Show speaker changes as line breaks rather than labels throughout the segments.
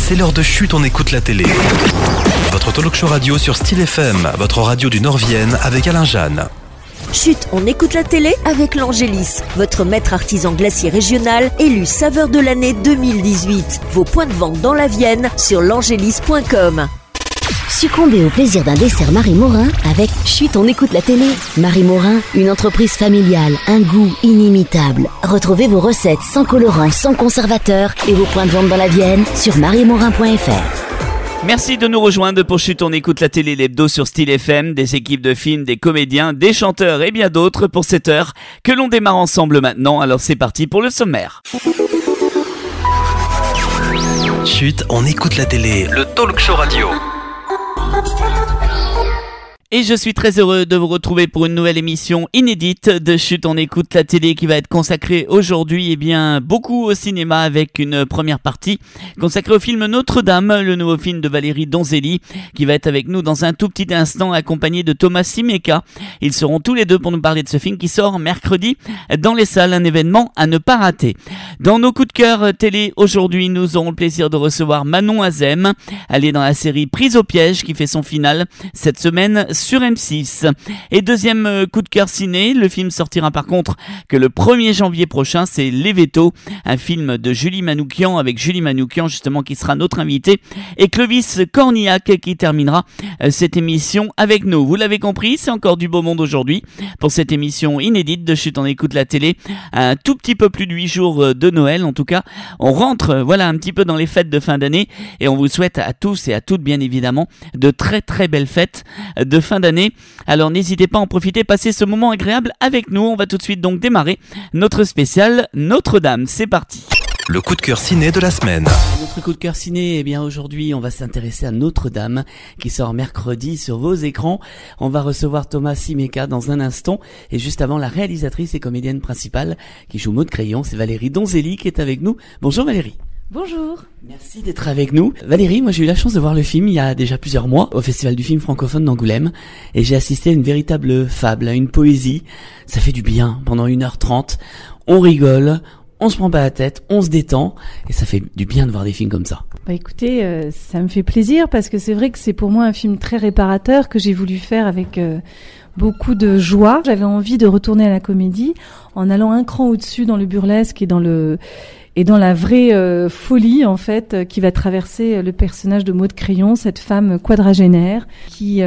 c'est l'heure de Chut, on écoute la télé. Votre talk show radio sur Style FM, votre radio du Nord-Vienne avec Alain Jeanne.
Chut, on écoute la télé avec l'Angélis, votre maître artisan glacier régional, élu saveur de l'année 2018. Vos points de vente dans la Vienne sur l'angélis.com.
Succombez au plaisir d'un dessert Marie Morin avec Chut, on écoute la télé. Marie Morin, une entreprise familiale, un goût inimitable. Retrouvez vos recettes sans colorant, sans conservateur et vos points de vente dans la Vienne sur mariemorin.fr.
Merci de nous rejoindre pour Chut, on écoute la télé, l'hebdo sur Style FM, des équipes de films, des comédiens, des chanteurs et bien d'autres pour cette heure que l'on démarre ensemble maintenant. Alors c'est parti pour le sommaire.
Chut, on écoute la télé, le talk show radio.
Et je suis très heureux de vous retrouver pour une nouvelle émission inédite de Chut, on écoute la télé qui va être consacrée aujourd'hui beaucoup au cinéma avec une première partie consacrée au film Notre-Dame, le nouveau film de Valérie Donzelli qui va être avec nous dans un tout petit instant accompagné de Thomas Simeka. Ils seront tous les deux pour nous parler de ce film qui sort mercredi dans les salles, un événement à ne pas rater. Dans nos coups de cœur télé aujourd'hui, nous aurons le plaisir de recevoir Manon Azem. Elle est dans la série Prise au piège qui fait son final cette semaine sur M6. Et deuxième coup de cœur ciné, le film sortira par contre que le 1er janvier prochain, c'est Les Vétos, un film de Julie Manoukian avec Julie Manoukian justement qui sera notre invité et Clovis Cornillac qui terminera cette émission avec nous. Vous l'avez compris, c'est encore du beau monde aujourd'hui pour cette émission inédite de Chut, on écoute la télé. Un tout petit peu plus de 8 jours de Noël, en tout cas on rentre un petit peu dans les fêtes de fin d'année et on vous souhaite à tous et à toutes bien évidemment de très très belles fêtes de fin d'année. Alors n'hésitez pas à en profiter, passer ce moment agréable avec nous. On va tout de suite donc démarrer notre spécial Notre-Dame. C'est parti.
Le coup de cœur ciné de la semaine.
Notre coup de cœur ciné, aujourd'hui on va s'intéresser à Notre-Dame qui sort mercredi sur vos écrans. On va recevoir Thomas Simeka dans un instant et juste avant la réalisatrice et comédienne principale qui joue Maud Crayon, c'est Valérie Donzelli qui est avec nous. Bonjour Valérie.
Bonjour.
Merci d'être avec nous. Valérie, moi j'ai eu la chance de voir le film il y a déjà plusieurs mois au Festival du film francophone d'Angoulême et j'ai assisté à une véritable fable, à une poésie. Ça fait du bien pendant 1h30. On rigole, on se prend pas la tête, on se détend et ça fait du bien de voir des films comme ça.
Écoutez, ça me fait plaisir parce que c'est vrai que c'est pour moi un film très réparateur que j'ai voulu faire avec beaucoup de joie. J'avais envie de retourner à la comédie en allant un cran au-dessus dans le burlesque et dans la vraie folie en fait qui va traverser le personnage de Maud Crayon, cette femme quadragénaire qui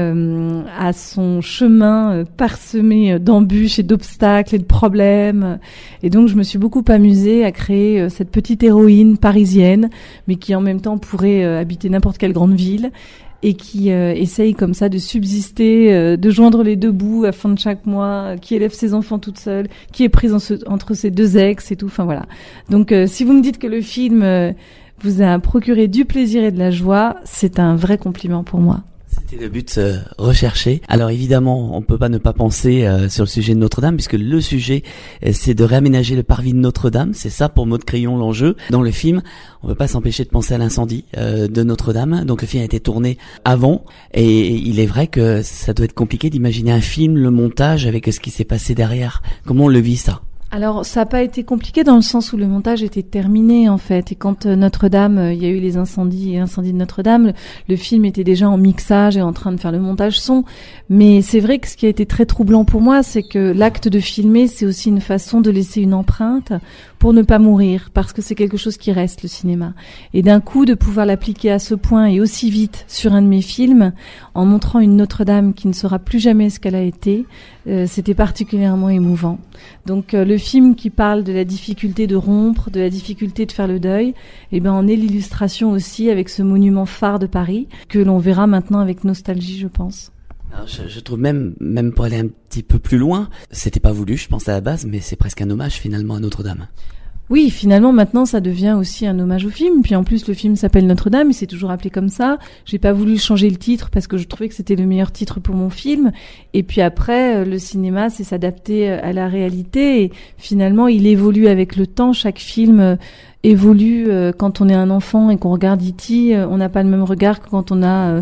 a son chemin parsemé d'embûches et d'obstacles et de problèmes. Et donc je me suis beaucoup amusée à créer cette petite héroïne parisienne, mais qui en même temps pourrait habiter n'importe quelle grande ville. Et qui essaye comme ça de subsister, de joindre les deux bouts à la fin de chaque mois, qui élève ses enfants toute seule, qui est prise entre ses deux ex et tout. Enfin voilà. Donc si vous me dites que le film vous a procuré du plaisir et de la joie, c'est un vrai compliment pour moi.
C'était le but recherché. Alors évidemment, on peut pas ne pas penser sur le sujet de Notre-Dame, puisque le sujet, c'est de réaménager le parvis de Notre-Dame. C'est ça pour Maud Crayon l'enjeu. Dans le film, on peut pas s'empêcher de penser à l'incendie de Notre-Dame. Donc le film a été tourné avant, et il est vrai que ça doit être compliqué d'imaginer un film, le montage, avec ce qui s'est passé derrière. Comment on le vit ça ?
Alors, ça n'a pas été compliqué dans le sens où le montage était terminé, en fait. Et quand Notre-Dame, il y a eu les incendies de Notre-Dame, le film était déjà en mixage et en train de faire le montage son. Mais c'est vrai que ce qui a été très troublant pour moi, c'est que l'acte de filmer, c'est aussi une façon de laisser une empreinte pour ne pas mourir, parce que c'est quelque chose qui reste, le cinéma. Et d'un coup, de pouvoir l'appliquer à ce point et aussi vite sur un de mes films, en montrant une Notre-Dame qui ne sera plus jamais ce qu'elle a été, c'était particulièrement émouvant. Donc le film qui parle de la difficulté de rompre, de la difficulté de faire le deuil, en est l'illustration aussi avec ce monument phare de Paris, que l'on verra maintenant avec nostalgie, je pense.
Alors je trouve même pour aller un petit peu plus loin, c'était pas voulu, je pense à la base, mais c'est presque un hommage finalement à Notre-Dame.
Oui, finalement, maintenant, ça devient aussi un hommage au film. Puis en plus, le film s'appelle Notre-Dame, et c'est toujours appelé comme ça. J'ai pas voulu changer le titre parce que je trouvais que c'était le meilleur titre pour mon film. Et puis après, le cinéma, c'est s'adapter à la réalité. Et finalement, il évolue avec le temps. Chaque film évolue. Quand on est un enfant et qu'on regarde E.T., on n'a pas le même regard que quand on a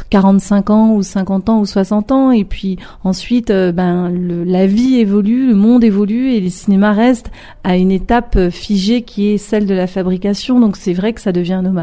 45 ans ou 50 ans ou 60 ans. Et puis ensuite, la vie évolue, le monde évolue et les cinémas restent à une étape figée qui est celle de la fabrication. Donc c'est vrai que ça devient un hommage.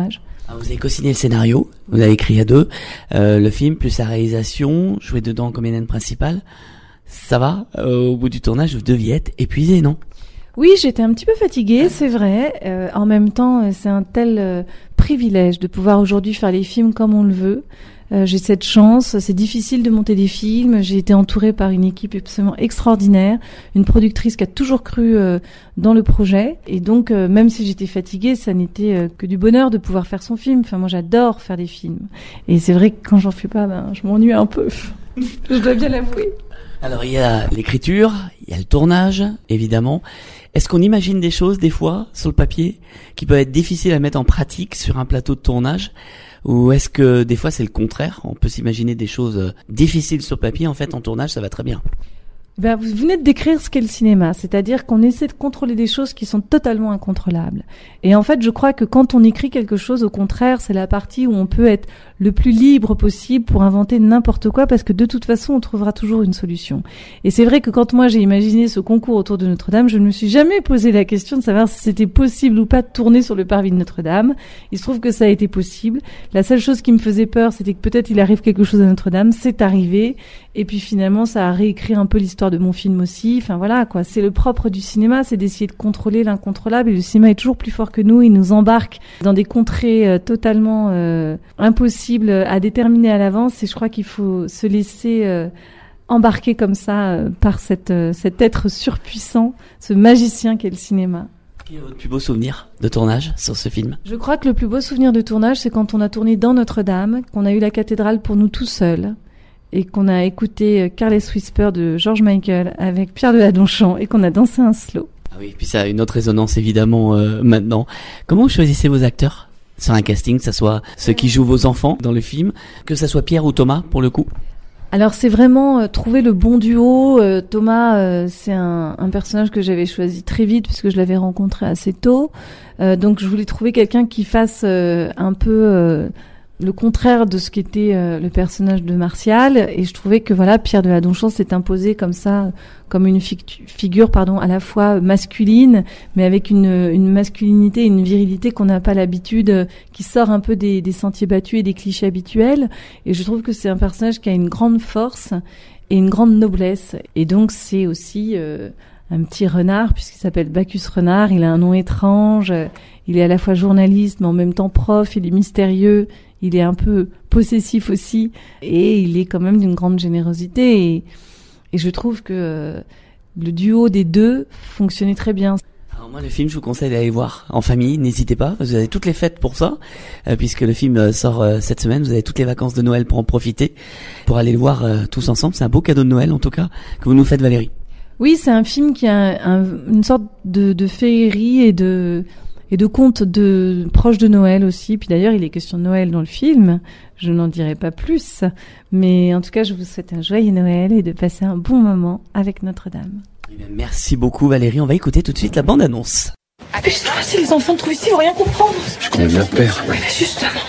Alors, vous avez co-signé le scénario, vous avez écrit à deux, le film plus la réalisation, joué dedans comme héroïne principale. Ça va, au bout du tournage, vous deviez être épuisé, non?
Oui, j'étais un petit peu fatiguée, c'est vrai. En même temps, c'est un tel privilège de pouvoir aujourd'hui faire les films comme on le veut. J'ai cette chance, c'est difficile de monter des films, j'ai été entourée par une équipe absolument extraordinaire, une productrice qui a toujours cru dans le projet, et donc même si j'étais fatiguée, ça n'était que du bonheur de pouvoir faire son film. Enfin, moi j'adore faire des films, et c'est vrai que quand j'en fais pas, je m'ennuie un peu, je dois bien l'avouer.
Alors il y a l'écriture, il y a le tournage, évidemment. Est-ce qu'on imagine des choses des fois sur le papier qui peuvent être difficiles à mettre en pratique sur un plateau de tournage? Ou est-ce que des fois c'est le contraire? On peut s'imaginer des choses difficiles sur papier, en fait en tournage ça va très bien.
Vous venez de décrire ce qu'est le cinéma, c'est-à-dire qu'on essaie de contrôler des choses qui sont totalement incontrôlables. Et en fait, je crois que quand on écrit quelque chose, au contraire, c'est la partie où on peut être le plus libre possible pour inventer n'importe quoi, parce que de toute façon, on trouvera toujours une solution. Et c'est vrai que quand moi j'ai imaginé ce concours autour de Notre-Dame, je ne me suis jamais posé la question de savoir si c'était possible ou pas de tourner sur le parvis de Notre-Dame. Il se trouve que ça a été possible. La seule chose qui me faisait peur, c'était que peut-être il arrive quelque chose à Notre-Dame. C'est arrivé. Et puis finalement, ça a réécrit un peu l'histoire de mon film aussi. Enfin voilà, quoi. C'est le propre du cinéma, c'est d'essayer de contrôler l'incontrôlable. Et le cinéma est toujours plus fort que nous. Il nous embarque dans des contrées totalement impossibles à déterminer à l'avance. Et je crois qu'il faut se laisser embarquer comme ça par cet être surpuissant, ce magicien qu'est le cinéma.
Quel est votre plus beau souvenir de tournage sur ce film?
Je crois que le plus beau souvenir de tournage, c'est quand on a tourné dans Notre-Dame, qu'on a eu la cathédrale pour nous tout seuls, et qu'on a écouté Careless Whisper de George Michael avec Pierre de Ladonchamp et qu'on a dansé un slow.
Ah oui, puis ça a une autre résonance évidemment maintenant. Comment vous choisissez vos acteurs sur un casting, que ça soit ceux qui jouent vos enfants dans le film, que ça soit Pierre ou Thomas pour le coup?
Alors c'est vraiment trouver le bon duo. Thomas, c'est un personnage que j'avais choisi très vite puisque je l'avais rencontré assez tôt. Donc je voulais trouver quelqu'un qui fasse un peu le contraire de ce qu'était le personnage de Martial, et je trouvais que voilà, Pierre de Ladonchamp s'est imposé comme ça, comme une figure à la fois masculine, mais avec une masculinité et une virilité qu'on n'a pas l'habitude, qui sort un peu des sentiers battus et des clichés habituels. Et je trouve que c'est un personnage qui a une grande force et une grande noblesse, et donc c'est aussi un petit renard, puisqu'il s'appelle Bacchus Renard. Il a un nom étrange, il est à la fois journaliste mais en même temps prof, il est mystérieux, il est un peu possessif aussi, et il est quand même d'une grande générosité, et je trouve que le duo des deux fonctionnait très bien.
Alors moi, le film, je vous conseille d'aller voir en famille, n'hésitez pas, vous avez toutes les fêtes pour ça, puisque le film sort cette semaine, vous avez toutes les vacances de Noël pour en profiter, pour aller le voir tous ensemble. C'est un beau cadeau de Noël en tout cas, que vous nous faites, Valérie.
Oui, c'est un film qui a une sorte de féerie et de contes proches de Noël aussi. Puis d'ailleurs, il est question de Noël dans le film. Je n'en dirai pas plus. Mais en tout cas, je vous souhaite un joyeux Noël et de passer un bon moment avec Notre-Dame.
Merci beaucoup, Valérie. On va écouter tout de suite la bande-annonce.
Ah, mais si les enfants trouvent ici, ils vont rien comprendre.
Je connais bien le père.
Oui, mais justement.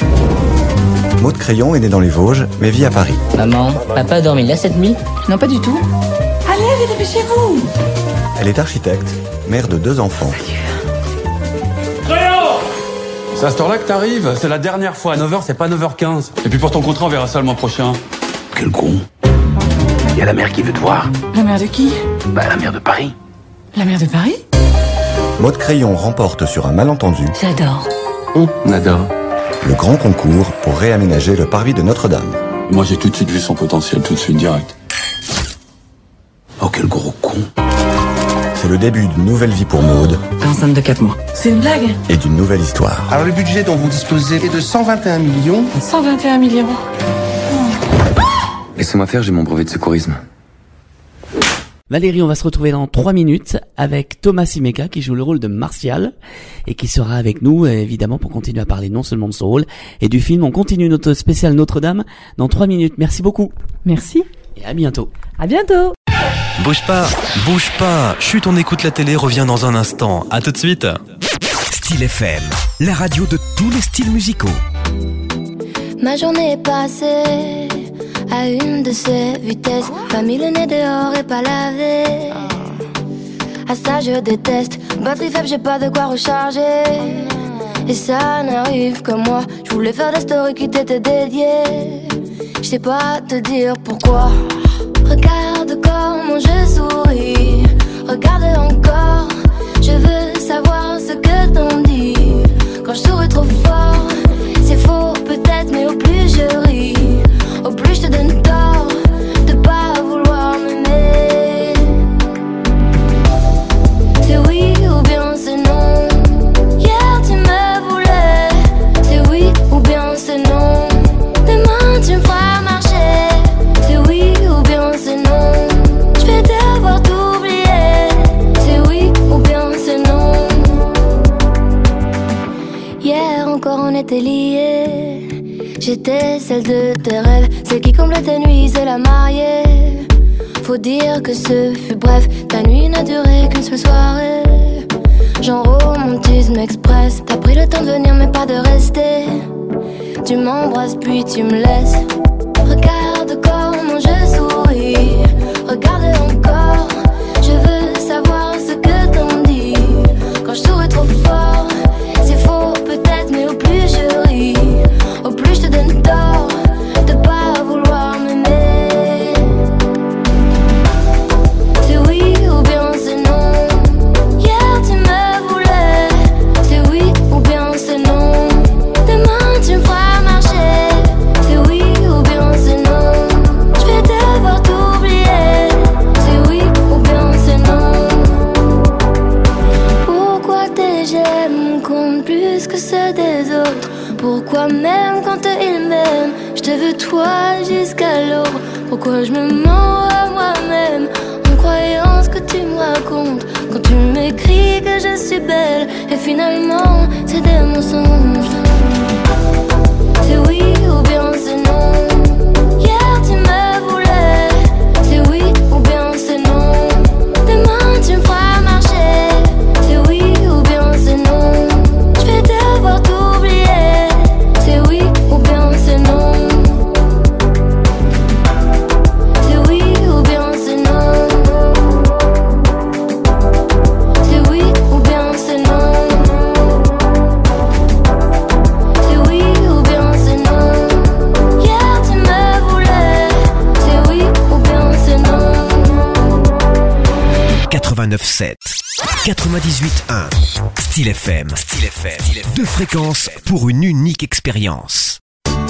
Maud Crayon est née dans les Vosges, mais vit à Paris.
Maman, papa a dormi là cette nuit?
Non, pas du tout. Allez, dépêchez-vous.
Elle est architecte, mère de 2 enfants.
C'est à cette heure-là que t'arrives. C'est la dernière fois. À 9h, c'est pas 9h15. Et puis pour ton contrat, on verra ça le mois prochain.
Quel con. Il y a la mère qui veut te voir.
La mère de qui?
La mère de Paris.
La mère de Paris?
Maud Crayon remporte sur un malentendu
J'adore.
On adore.
le grand concours pour réaménager le parvis de Notre-Dame.
Moi, j'ai tout de suite vu son potentiel, tout de suite, direct.
Oh, quel gros con.
C'est le début d'une nouvelle vie pour Maud.
Enceinte de 4 mois.
C'est une blague?
Et d'une nouvelle histoire.
Alors le budget dont vous disposez est de 121 millions.
121 millions.
Laissez-moi faire, j'ai mon brevet de secourisme.
Valérie, on va se retrouver dans 3 minutes avec Thomas Simeka qui joue le rôle de Martial et qui sera avec nous évidemment pour continuer à parler non seulement de son rôle et du film. On continue notre spécial Notre-Dame dans 3 minutes. Merci beaucoup.
Merci.
Et à bientôt.
À bientôt.
Bouge pas. Chut, on écoute la télé, revient dans un instant. À tout de suite.
Style FM, la radio de tous les styles musicaux.
Ma journée est passée à une de ces vitesses. Pas mis le nez dehors et pas lavé. À ça je déteste. Batterie faible, j'ai pas de quoi recharger. et ça n'arrive que moi. Je voulais faire des stories qui t'étaient dédiées. Je sais pas te dire pourquoi. Regarde comment je souris. Regarde encore. Je veux savoir ce que t'en dis. Quand je souris trop fort, c'est faux peut-être, mais au plus je ris, au plus je te donne tort de pas vouloir m'aimer. C'est oui ou bien c'est non. Hier tu me voulais. C'est oui ou bien c'est non. Demain tu me feras marcher. C'est oui ou bien c'est non. Je vais devoir t'oublier. C'est oui ou bien c'est non. Hier encore on était liés. J'étais celle de tes rêves, celle qui comblait tes nuits, c'est la mariée. Faut dire que ce fut bref, ta nuit n'a duré qu'une seule soirée. Genre romantisme express, t'as pris le temps de venir mais pas de rester. Tu m'embrasses puis tu me laisses. Regarde comment je souris. Regarde encore. Je veux savoir ce que t'en dis. Quand je souris trop fort, c'est faux peut-être, mais au plus je ris, au plus je te donne tort de pas vouloir m'aimer. C'est oui ou bien c'est non. Hier tu me voulais. C'est oui ou bien c'est non. Demain tu me feras marcher. C'est oui ou bien c'est non. Je vais devoir t'oublier. C'est oui ou bien c'est non. Pourquoi tes j'aime comptent plus que ceux des autres? Pourquoi même quand ils m'aiment, je te veux toi jusqu'à l'aube? Pourquoi je me mens à moi-même en croyant ce que tu me racontes? Quand tu m'écris que je suis belle et finalement c'est des mensonges. C'est oui ou bien c'est non. Hier tu me voulais. C'est oui ou bien c'est non. Demain tu me feras marcher. C'est oui ou bien c'est non. Je vais devoir t'oublier. C'est oui ou bien c'est non. C'est oui ou bien c'est non. C'est oui ou bien c'est non. C'est oui ou bien c'est non. Hier tu me voulais. C'est oui ou bien c'est non.
89.7 98.1 Style FM. Deux fréquences pour une unique expérience.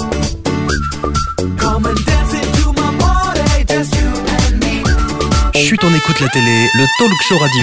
Chut, on écoute la télé, le talk show radio.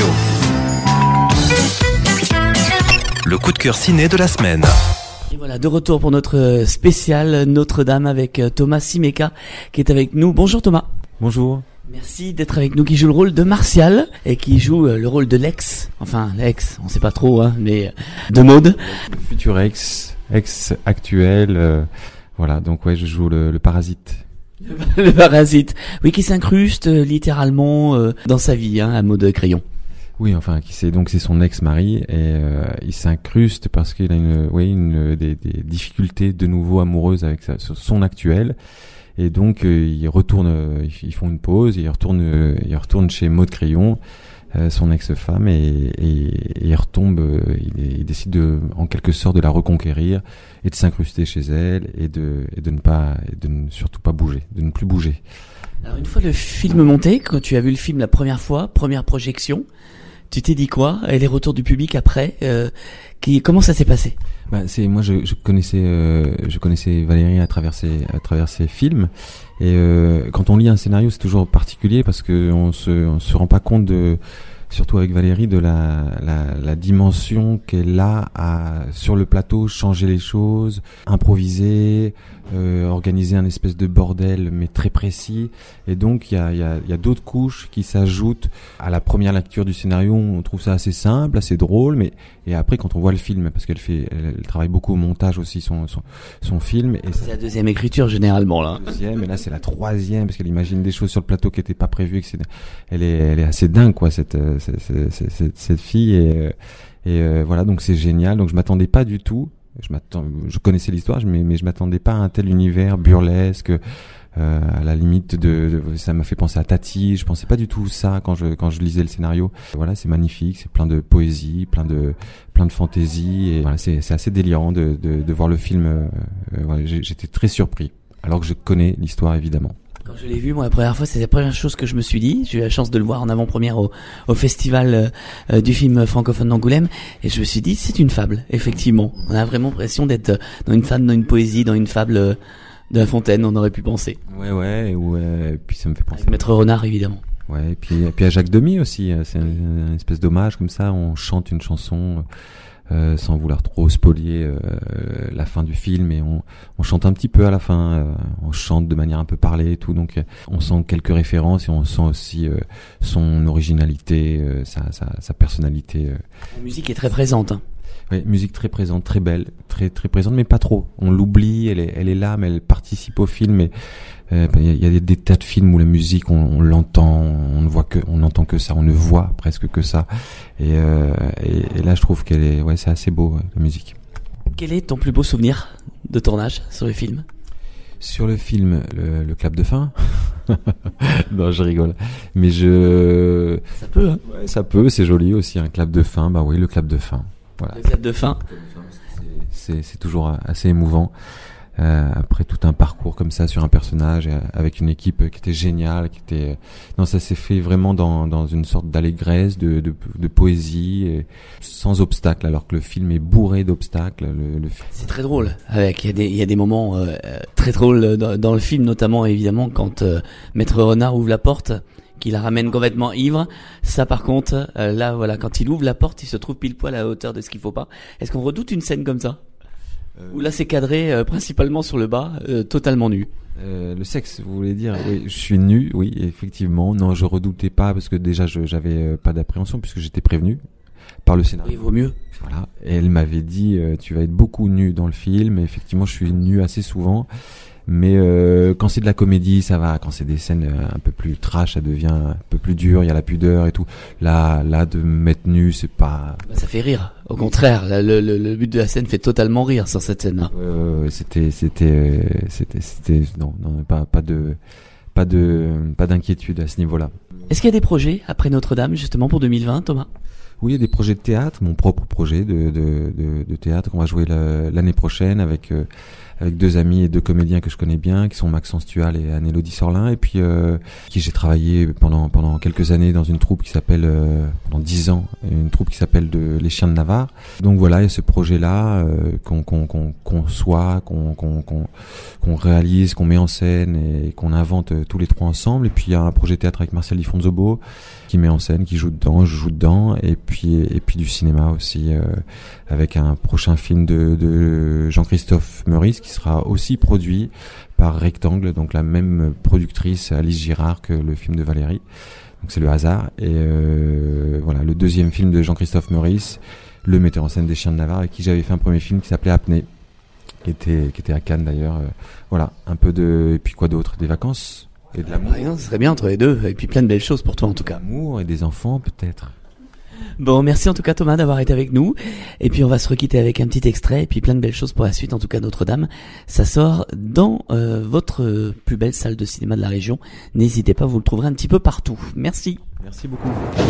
Le coup de cœur ciné de la semaine.
Et voilà, de retour pour notre spécial Notre-Dame avec Thomas Simeka qui est avec nous. Bonjour Thomas.
Bonjour.
Merci d'être avec nous, qui joue le rôle de Martial et qui joue le rôle de l'ex, enfin l'ex, on sait pas trop, hein, mais de Maud.
Le futur ex actuel, voilà, donc ouais, je joue le parasite.
Le parasite, oui, qui s'incruste littéralement dans sa vie, hein, à Maud Crayon.
Oui, enfin, c'est son ex-mari et il s'incruste parce qu'il a des difficultés de nouveau amoureuses avec son actuel. Et donc ils font une pause, il retourne chez Maud Crayon, son ex-femme, et il retombe, il décide en quelque sorte de la reconquérir et de s'incruster chez elle et de ne surtout pas bouger, de ne plus bouger.
Alors une fois le film monté, quand tu as vu le film la première fois, première projection, tu t'es dit quoi? Et les retours du public après, comment ça s'est passé?
Moi je connaissais Valérie à travers ses films, et quand on lit un scénario c'est toujours particulier parce que on se rend pas compte surtout avec Valérie, de la dimension qu'elle a à, sur le plateau, changer les choses, improviser, organiser un espèce de bordel mais très précis. Et donc il y a d'autres couches qui s'ajoutent à la première lecture du scénario. On trouve ça assez simple, assez drôle, et après quand on voit le film, parce qu'elle travaille beaucoup au montage aussi son film. Et
c'est la deuxième écriture généralement là.
Deuxième, et là c'est la troisième parce qu'elle imagine des choses sur le plateau qui n'étaient pas prévues. Elle est assez dingue quoi cette fille, et voilà, donc c'est génial. Donc je m'attendais pas du tout Je connaissais l'histoire, mais je m'attendais pas à un tel univers burlesque. À la limite ça m'a fait penser à Tati. Je pensais pas du tout ça quand je lisais le scénario. Voilà, c'est magnifique, c'est plein de poésie, plein de fantaisie, et voilà, c'est assez délirant de voir le film. Voilà, j'étais très surpris, alors que je connais l'histoire évidemment.
Quand je l'ai vu, moi, la première fois, c'est la première chose que je me suis dit. J'ai eu la chance de le voir en avant-première au festival du film francophone d'Angoulême, et je me suis dit, c'est une fable, effectivement. On a vraiment l'impression d'être dans une fable, dans une poésie, dans une fable de La Fontaine, on aurait pu penser.
Ouais, puis ça me fait penser.
Avec Maître Renard, évidemment.
Ouais, et puis à Jacques Demy aussi, c'est une espèce d'hommage comme ça, on chante une chanson sans vouloir trop spolier la fin du film, et on chante un petit peu à la fin, on chante de manière un peu parlée et tout, donc on sent quelques références, et on sent aussi son originalité, sa personnalité.
La musique est très présente, hein.
Oui, musique très présente, très belle, très très présente, mais pas trop. On l'oublie, elle est là, mais elle participe au film. Et il y a des tas de films où la musique, on l'entend, on n'entend que ça, on ne voit presque que ça. Et là, je trouve c'est assez beau, la musique.
Quel est ton plus beau souvenir de tournage sur le film?
Sur le film, le clap de fin. Non, je rigole. Mais
ça peut, hein.
Ouais, ça peut, c'est joli aussi, un clap de fin. Bah oui, le clap de fin. Voilà.
Le clap de fin.
C'est toujours assez émouvant. Après tout un parcours comme ça sur un personnage, avec une équipe qui était géniale, non, ça s'est fait vraiment dans une sorte d'allégresse, de poésie, et sans obstacle, alors que le film est bourré d'obstacles.
C'est très drôle. Il y a des moments très drôles dans le film, notamment évidemment quand Maître Renard ouvre la porte, qui la ramène complètement ivre. Ça, par contre, là, voilà, quand il ouvre la porte, il se trouve pile poil à la hauteur de ce qu'il faut pas. Est-ce qu'on redoute une scène comme ça? Où là, c'est cadré principalement sur le bas, totalement nu.
Le sexe, vous voulez dire? Oui, je suis nu, oui, effectivement. Non, je redoutais pas, parce que déjà, j'avais pas d'appréhension, puisque j'étais prévenu par le scénario.
Oui, il vaut mieux.
Voilà. Et elle m'avait dit, tu vas être beaucoup nu dans le film. Et effectivement, je suis nu assez souvent. Mais quand c'est de la comédie, ça va. Quand c'est des scènes un peu plus trash, ça devient un peu plus dur. Il y a la pudeur et tout. Là, de me mettre nu, c'est pas.
Bah, ça fait rire. Au contraire, le but de la scène fait totalement rire sur cette scène-là.
C'était non, pas d'inquiétude à ce niveau-là.
Est-ce qu'il y a des projets après Notre-Dame justement pour 2020, Thomas?
Oui, il y a des projets de théâtre, mon propre projet de théâtre qu'on va jouer l'année prochaine avec deux amis et deux comédiens que je connais bien, qui sont Maxence Tual et Anne-Élodie Sorlin, et puis qui j'ai travaillé pendant quelques années dans une troupe qui s'appelle pendant 10 ans, une troupe qui s'appelle Les Chiens de Navarre. Donc voilà, il y a ce projet-là qu'on conçoit, qu'on réalise, qu'on met en scène et qu'on invente tous les trois ensemble. Et puis il y a un projet de théâtre avec Marcel Di Fonzobo qui met en scène, qui joue dedans, je joue dedans, et puis du cinéma aussi avec un prochain film de Jean-Christophe Meurice qui sera aussi produit par Rectangle, donc la même productrice Alice Girard que le film de Valérie. Donc c'est le hasard. Et voilà, le deuxième film de Jean-Christophe Meurice, le metteur en scène des Chiens de Navarre, avec qui j'avais fait un premier film qui s'appelait Apnée, qui était à Cannes d'ailleurs. Voilà, un peu et puis quoi d'autre, des vacances et de l'amour.
Ce serait bien entre les deux, et puis plein de belles choses pour toi en tout cas.
L'amour et des enfants peut-être.
Bon, merci en tout cas Thomas d'avoir été avec nous. Et puis on va se requitter avec un petit extrait et puis plein de belles choses pour la suite. En tout cas, Notre-Dame, ça sort dans votre plus belle salle de cinéma de la région. N'hésitez pas, vous le trouverez un petit peu partout. Merci.
Merci beaucoup.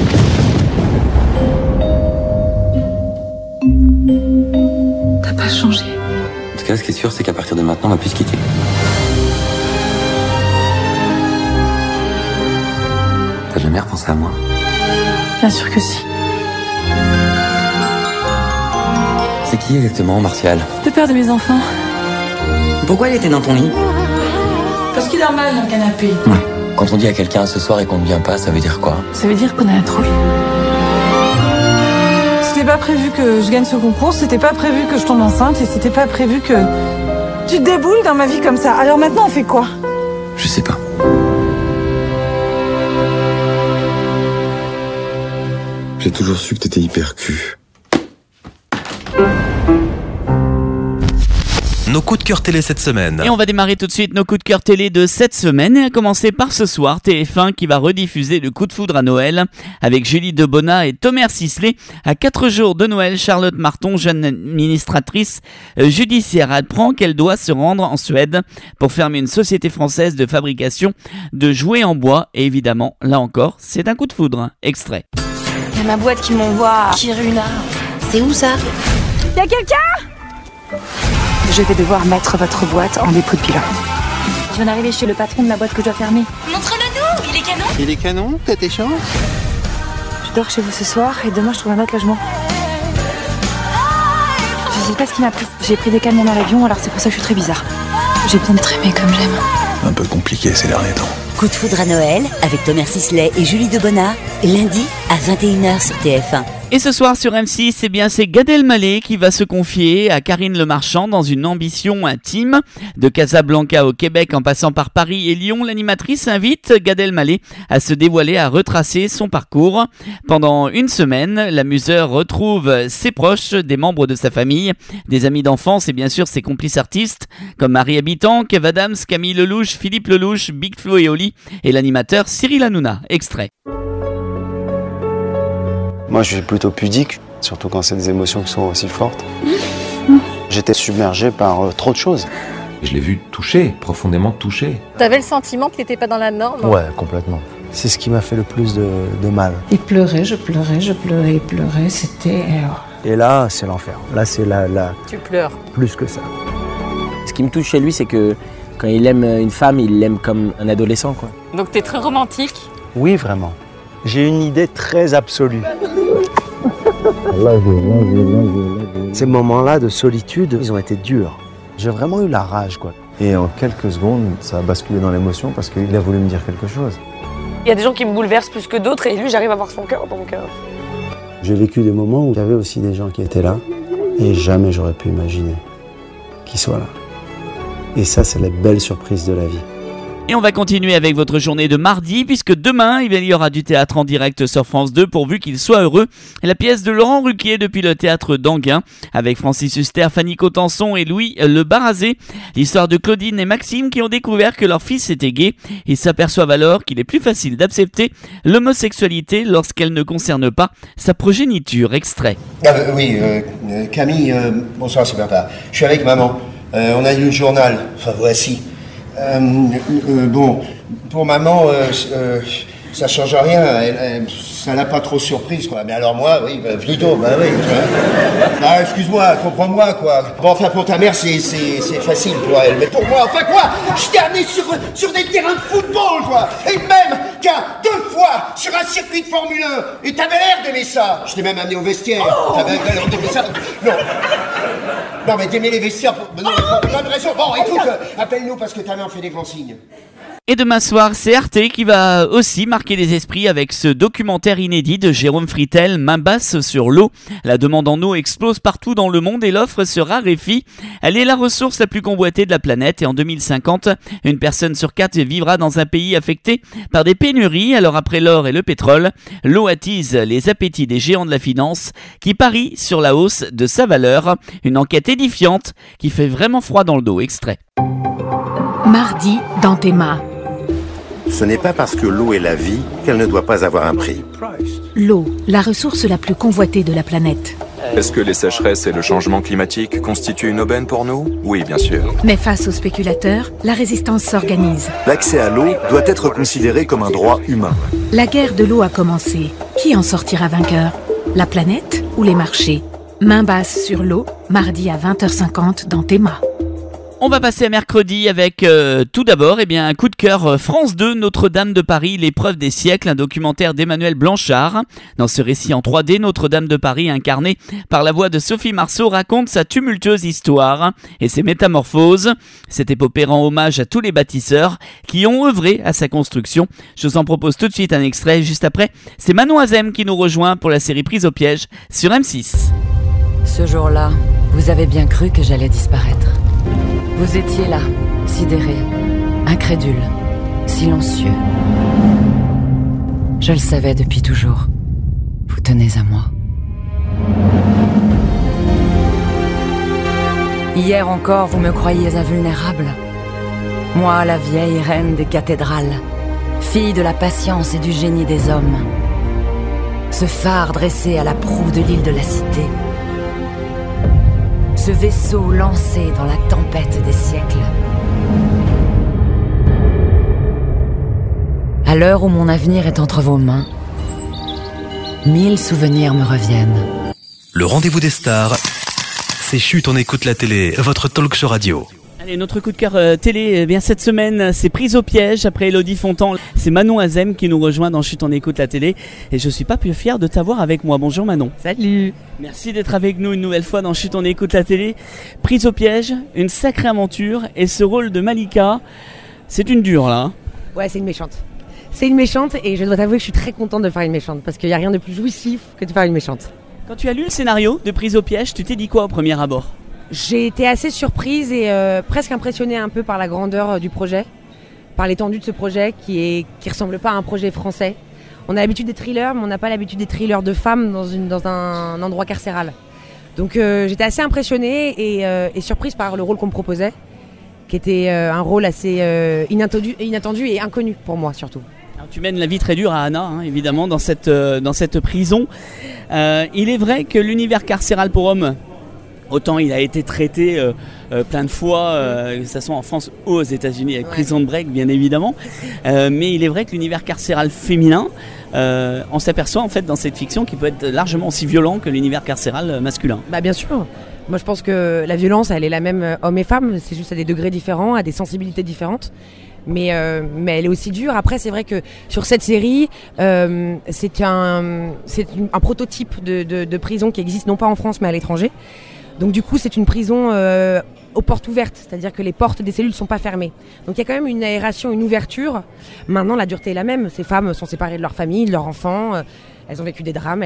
T'as pas changé.
En tout cas, ce qui est sûr, c'est qu'à partir de maintenant, on va plus se quitter. T'as jamais repensé à moi?
Bien sûr que si.
C'est qui exactement, Martial?
Le père de mes enfants.
Pourquoi il était dans ton lit?
Parce qu'il dort mal dans le canapé.
Ouais. Quand on dit à quelqu'un ce soir et qu'on ne vient pas, ça veut dire quoi?
Ça veut dire qu'on a la trouille. C'était pas prévu que je gagne ce concours, c'était pas prévu que je tombe enceinte et c'était pas prévu que tu te déboules dans ma vie comme ça. Alors maintenant, on fait quoi?
Je sais pas.
J'ai toujours su que t'étais hyper cul.
nos coups de cœur télé cette semaine.
Et on va démarrer tout de suite nos coups de cœur télé de cette semaine, et à commencer par ce soir, TF1 qui va rediffuser le coup de foudre à Noël avec Julie Debona et Thomas Sisley. À 4 jours de Noël, Charlotte Marton, jeune administratrice judiciaire, apprend qu'elle doit se rendre en Suède pour fermer une société française de fabrication de jouets en bois. Et évidemment, là encore, c'est un coup de foudre. Extrait.
Il y a ma boîte qui m'envoie Kiruna.
C'est où ça?
Y a quelqu'un? Je vais devoir mettre votre boîte en dépôt de bilan. Je viens d'arriver chez le patron de la boîte que je dois fermer.
Montre-le-nous, il est canon.
Il est canon, t'as tes chances?
Je dors chez vous ce soir et demain je trouve un autre logement. Je sais pas ce qui m'a pris. J'ai pris des calmants dans l'avion, alors c'est pour ça que je suis très bizarre. J'ai besoin de t'aimer comme j'aime.
Un peu compliqué ces derniers temps.
Coup de foudre à Noël avec Thomas Sisley et Julie Debona, lundi à 21h sur TF1.
Et ce soir sur M6, c'est Gad Elmaleh qui va se confier à Karine Le Marchand dans une ambition intime. De Casablanca au Québec en passant par Paris et Lyon, l'animatrice invite Gad Elmaleh à se dévoiler, à retracer son parcours. Pendant une semaine, l'amuseur retrouve ses proches, des membres de sa famille, des amis d'enfance et bien sûr ses complices artistes comme Marie Habitant, Kev Adams, Camille Lelouch, Philippe Lelouch, Big Flo et Oli et l'animateur Cyril Hanouna. Extrait.
Moi, je suis plutôt pudique, surtout quand c'est des émotions qui sont aussi fortes. J'étais submergé par trop de choses.
Je l'ai vu touché, profondément touché.
T'avais le sentiment que t'étais pas dans la norme?
Ouais, complètement. C'est ce qui m'a fait le plus de mal.
Il pleurait, je pleurais, il pleurait, c'était...
Et là, c'est l'enfer. Là, c'est la...
Tu pleures.
Plus que ça.
Ce qui me touche chez lui, c'est que quand il aime une femme, il l'aime comme un adolescent, quoi.
Donc t'es très romantique?
Oui, vraiment. J'ai une idée très absolue. Ces moments-là de solitude, ils ont été durs. J'ai vraiment eu la rage, quoi.
Et en quelques secondes, ça a basculé dans l'émotion parce qu'il a voulu me dire quelque chose.
Il y a des gens qui me bouleversent plus que d'autres et lui, j'arrive à voir son cœur dans mon cœur.
J'ai vécu des moments où il y avait aussi des gens qui étaient là et jamais j'aurais pu imaginer qu'ils soient là. Et ça, c'est la belle surprise de la vie.
Et on va continuer avec votre journée de mardi, puisque demain, il y aura du théâtre en direct sur France 2, pourvu qu'il soit heureux. La pièce de Laurent Ruquier depuis le théâtre d'Anguin, avec Francis Huster, Fanny Cotenson et Louis Le Barazé. L'histoire de Claudine et Maxime qui ont découvert que leur fils était gay. Ils s'aperçoivent alors qu'il est plus facile d'accepter l'homosexualité lorsqu'elle ne concerne pas sa progéniture. Extrait.
Oui, Camille, bonsoir, c'est papa. Je suis avec maman. On a lu le journal. Enfin, voici. Bon, pour maman, ça change rien, ça l'a pas trop surprise, quoi. Mais alors moi, oui, plutôt, bah oui. Ah, excuse-moi, comprends-moi, quoi. Bon, enfin, pour ta mère, c'est facile pour elle. Mais pour moi, enfin quoi? Je t'ai amené sur des terrains de football, quoi. Et même qu'à 2 fois sur un circuit de Formule 1. Et t'avais l'air d'aimer ça. Je t'ai même amené au vestiaire. T'avais l'air d'aimer ça. Non, mais t'aimais les vestiaires pour... Non, bonne raison. Bon, écoute, appelle-nous parce que ta mère fait des grands signes.
Et demain soir, c'est Arte qui va aussi marquer les esprits avec ce documentaire inédit de Jérôme Fritel, Main basse sur l'eau. La demande en eau explose partout dans le monde et l'offre se raréfie. Elle est la ressource la plus convoitée de la planète et en 2050, une personne sur 4 vivra dans un pays affecté par des pénuries. Alors après l'or et le pétrole, l'eau attise les appétits des géants de la finance qui parient sur la hausse de sa valeur. Une enquête édifiante qui fait vraiment froid dans le dos. Extrait.
Mardi dans Théma.
Ce n'est pas parce que l'eau est la vie qu'elle ne doit pas avoir un prix.
L'eau, la ressource la plus convoitée de la planète.
Est-ce que les sécheresses et le changement climatique constituent une aubaine pour nous? Oui, bien sûr.
Mais face aux spéculateurs, la résistance s'organise.
L'accès à l'eau doit être considéré comme un droit humain.
La guerre de l'eau a commencé. Qui en sortira vainqueur? La planète ou les marchés? Main basse sur l'eau, mardi à 20h50 dans Théma.
On va passer à mercredi avec tout d'abord un coup de cœur France 2, Notre-Dame de Paris, l'épreuve des siècles, un documentaire d'Emmanuel Blanchard. Dans ce récit en 3D, Notre-Dame de Paris, incarnée par la voix de Sophie Marceau, raconte sa tumultueuse histoire et ses métamorphoses. Cette épopée rend hommage à tous les bâtisseurs qui ont œuvré à sa construction. Je vous en propose tout de suite un extrait. Juste après, c'est Manon Azem qui nous rejoint pour la série Prise au piège sur M6.
Ce jour-là, vous avez bien cru que j'allais disparaître. Vous étiez là, sidéré, incrédule, silencieux. Je le savais depuis toujours. Vous tenez à moi. Hier encore, vous me croyiez invulnérable. Moi, la vieille reine des cathédrales, fille de la patience et du génie des hommes. Ce phare dressé à la proue de l'île de la Cité. Ce vaisseau lancé dans la tempête des siècles. À l'heure où mon avenir est entre vos mains, 1000 souvenirs me reviennent.
Le rendez-vous des stars, c'est Chut, on écoute la télé, votre talk show radio.
Allez, notre coup de cœur télé, eh bien cette semaine, c'est Prise au piège. Après Elodie Fontan, c'est Manon Azem qui nous rejoint dans Chut, on écoute la télé. Et je suis pas plus fier de t'avoir avec moi. Bonjour Manon.
Salut.
Merci d'être avec nous une nouvelle fois dans Chut, on écoute la télé. Prise au piège, une sacrée aventure. Et ce rôle de Malika, c'est une dure là.
Ouais, c'est une méchante. C'est une méchante et je dois t'avouer que je suis très contente de faire une méchante parce qu'il n'y a rien de plus jouissif que de faire une méchante.
Quand tu as lu le scénario de Prise au piège, tu t'es dit quoi au premier abord ?
J'ai été assez surprise et presque impressionnée un peu par la grandeur du projet, par l'étendue de ce projet qui ressemble pas à un projet français. On a l'habitude des thrillers, mais on n'a pas l'habitude des thrillers de femmes dans un endroit carcéral. Donc j'étais assez impressionnée et surprise par le rôle qu'on me proposait, qui était un rôle assez inattendu et inconnu pour moi surtout.
Alors, tu mènes la vie très dure à Anna, hein, évidemment, dans cette prison. Il est vrai que l'univers carcéral pour hommes, autant il a été traité plein de fois, que ce soit en France ou aux États-Unis, avec Prison Break bien évidemment. Mais il est vrai que l'univers carcéral féminin, on s'aperçoit en fait dans cette fiction qu'il peut être largement aussi violent que l'univers carcéral masculin.
Bah bien sûr. Moi je pense que la violence elle est la même hommes et femmes, c'est juste à des degrés différents, à des sensibilités différentes. Mais elle est aussi dure. Après, c'est vrai que sur cette série, c'est un prototype de prison qui existe non pas en France mais à l'étranger. Donc du coup, c'est une prison aux portes ouvertes, c'est-à-dire que les portes des cellules ne sont pas fermées. Donc il y a quand même une aération, une ouverture. Maintenant, la dureté est la même. Ces femmes sont séparées de leur famille, de leurs enfants. Elles ont vécu des drames.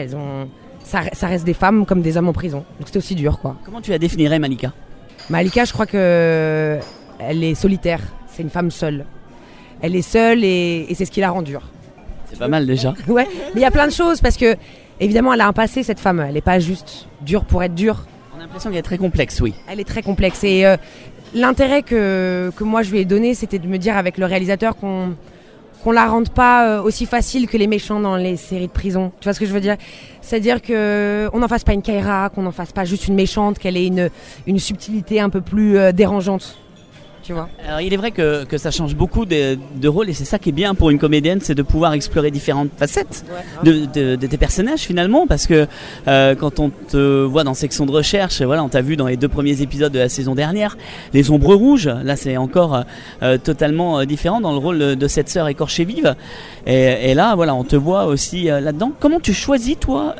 Ça reste des femmes comme des hommes en prison. Donc c'était aussi dur, quoi.
Comment tu la définirais, Malika ?
Malika, je crois que elle est solitaire. C'est une femme seule. Elle est seule et c'est ce qui la rend dure.
C'est pas mal déjà.
Ouais, mais il y a plein de choses parce que, évidemment, elle a un passé, cette femme. Elle n'est pas juste dure pour être dure.
On a l'impression qu'elle est très complexe, oui.
Elle est très complexe. Et l'intérêt que moi je lui ai donné, c'était de me dire avec le réalisateur qu'on la rende pas aussi facile que les méchants dans les séries de prison. Tu vois ce que je veux dire ? C'est-à-dire qu'on n'en fasse pas une Kaira, qu'on n'en fasse pas juste une méchante, qu'elle ait une subtilité un peu plus dérangeante. Tu vois.
Alors il est vrai que ça change beaucoup de rôles et c'est ça qui est bien pour une comédienne, c'est de pouvoir explorer différentes facettes de tes personnages finalement, parce que quand on te voit dans Section de recherche, voilà, on t'a vu dans les 2 premiers épisodes de la saison dernière, les ombres rouges, là c'est encore totalement différent dans le rôle de cette sœur écorchée vive et là voilà, on te voit aussi là-dedans. Comment tu choisis toi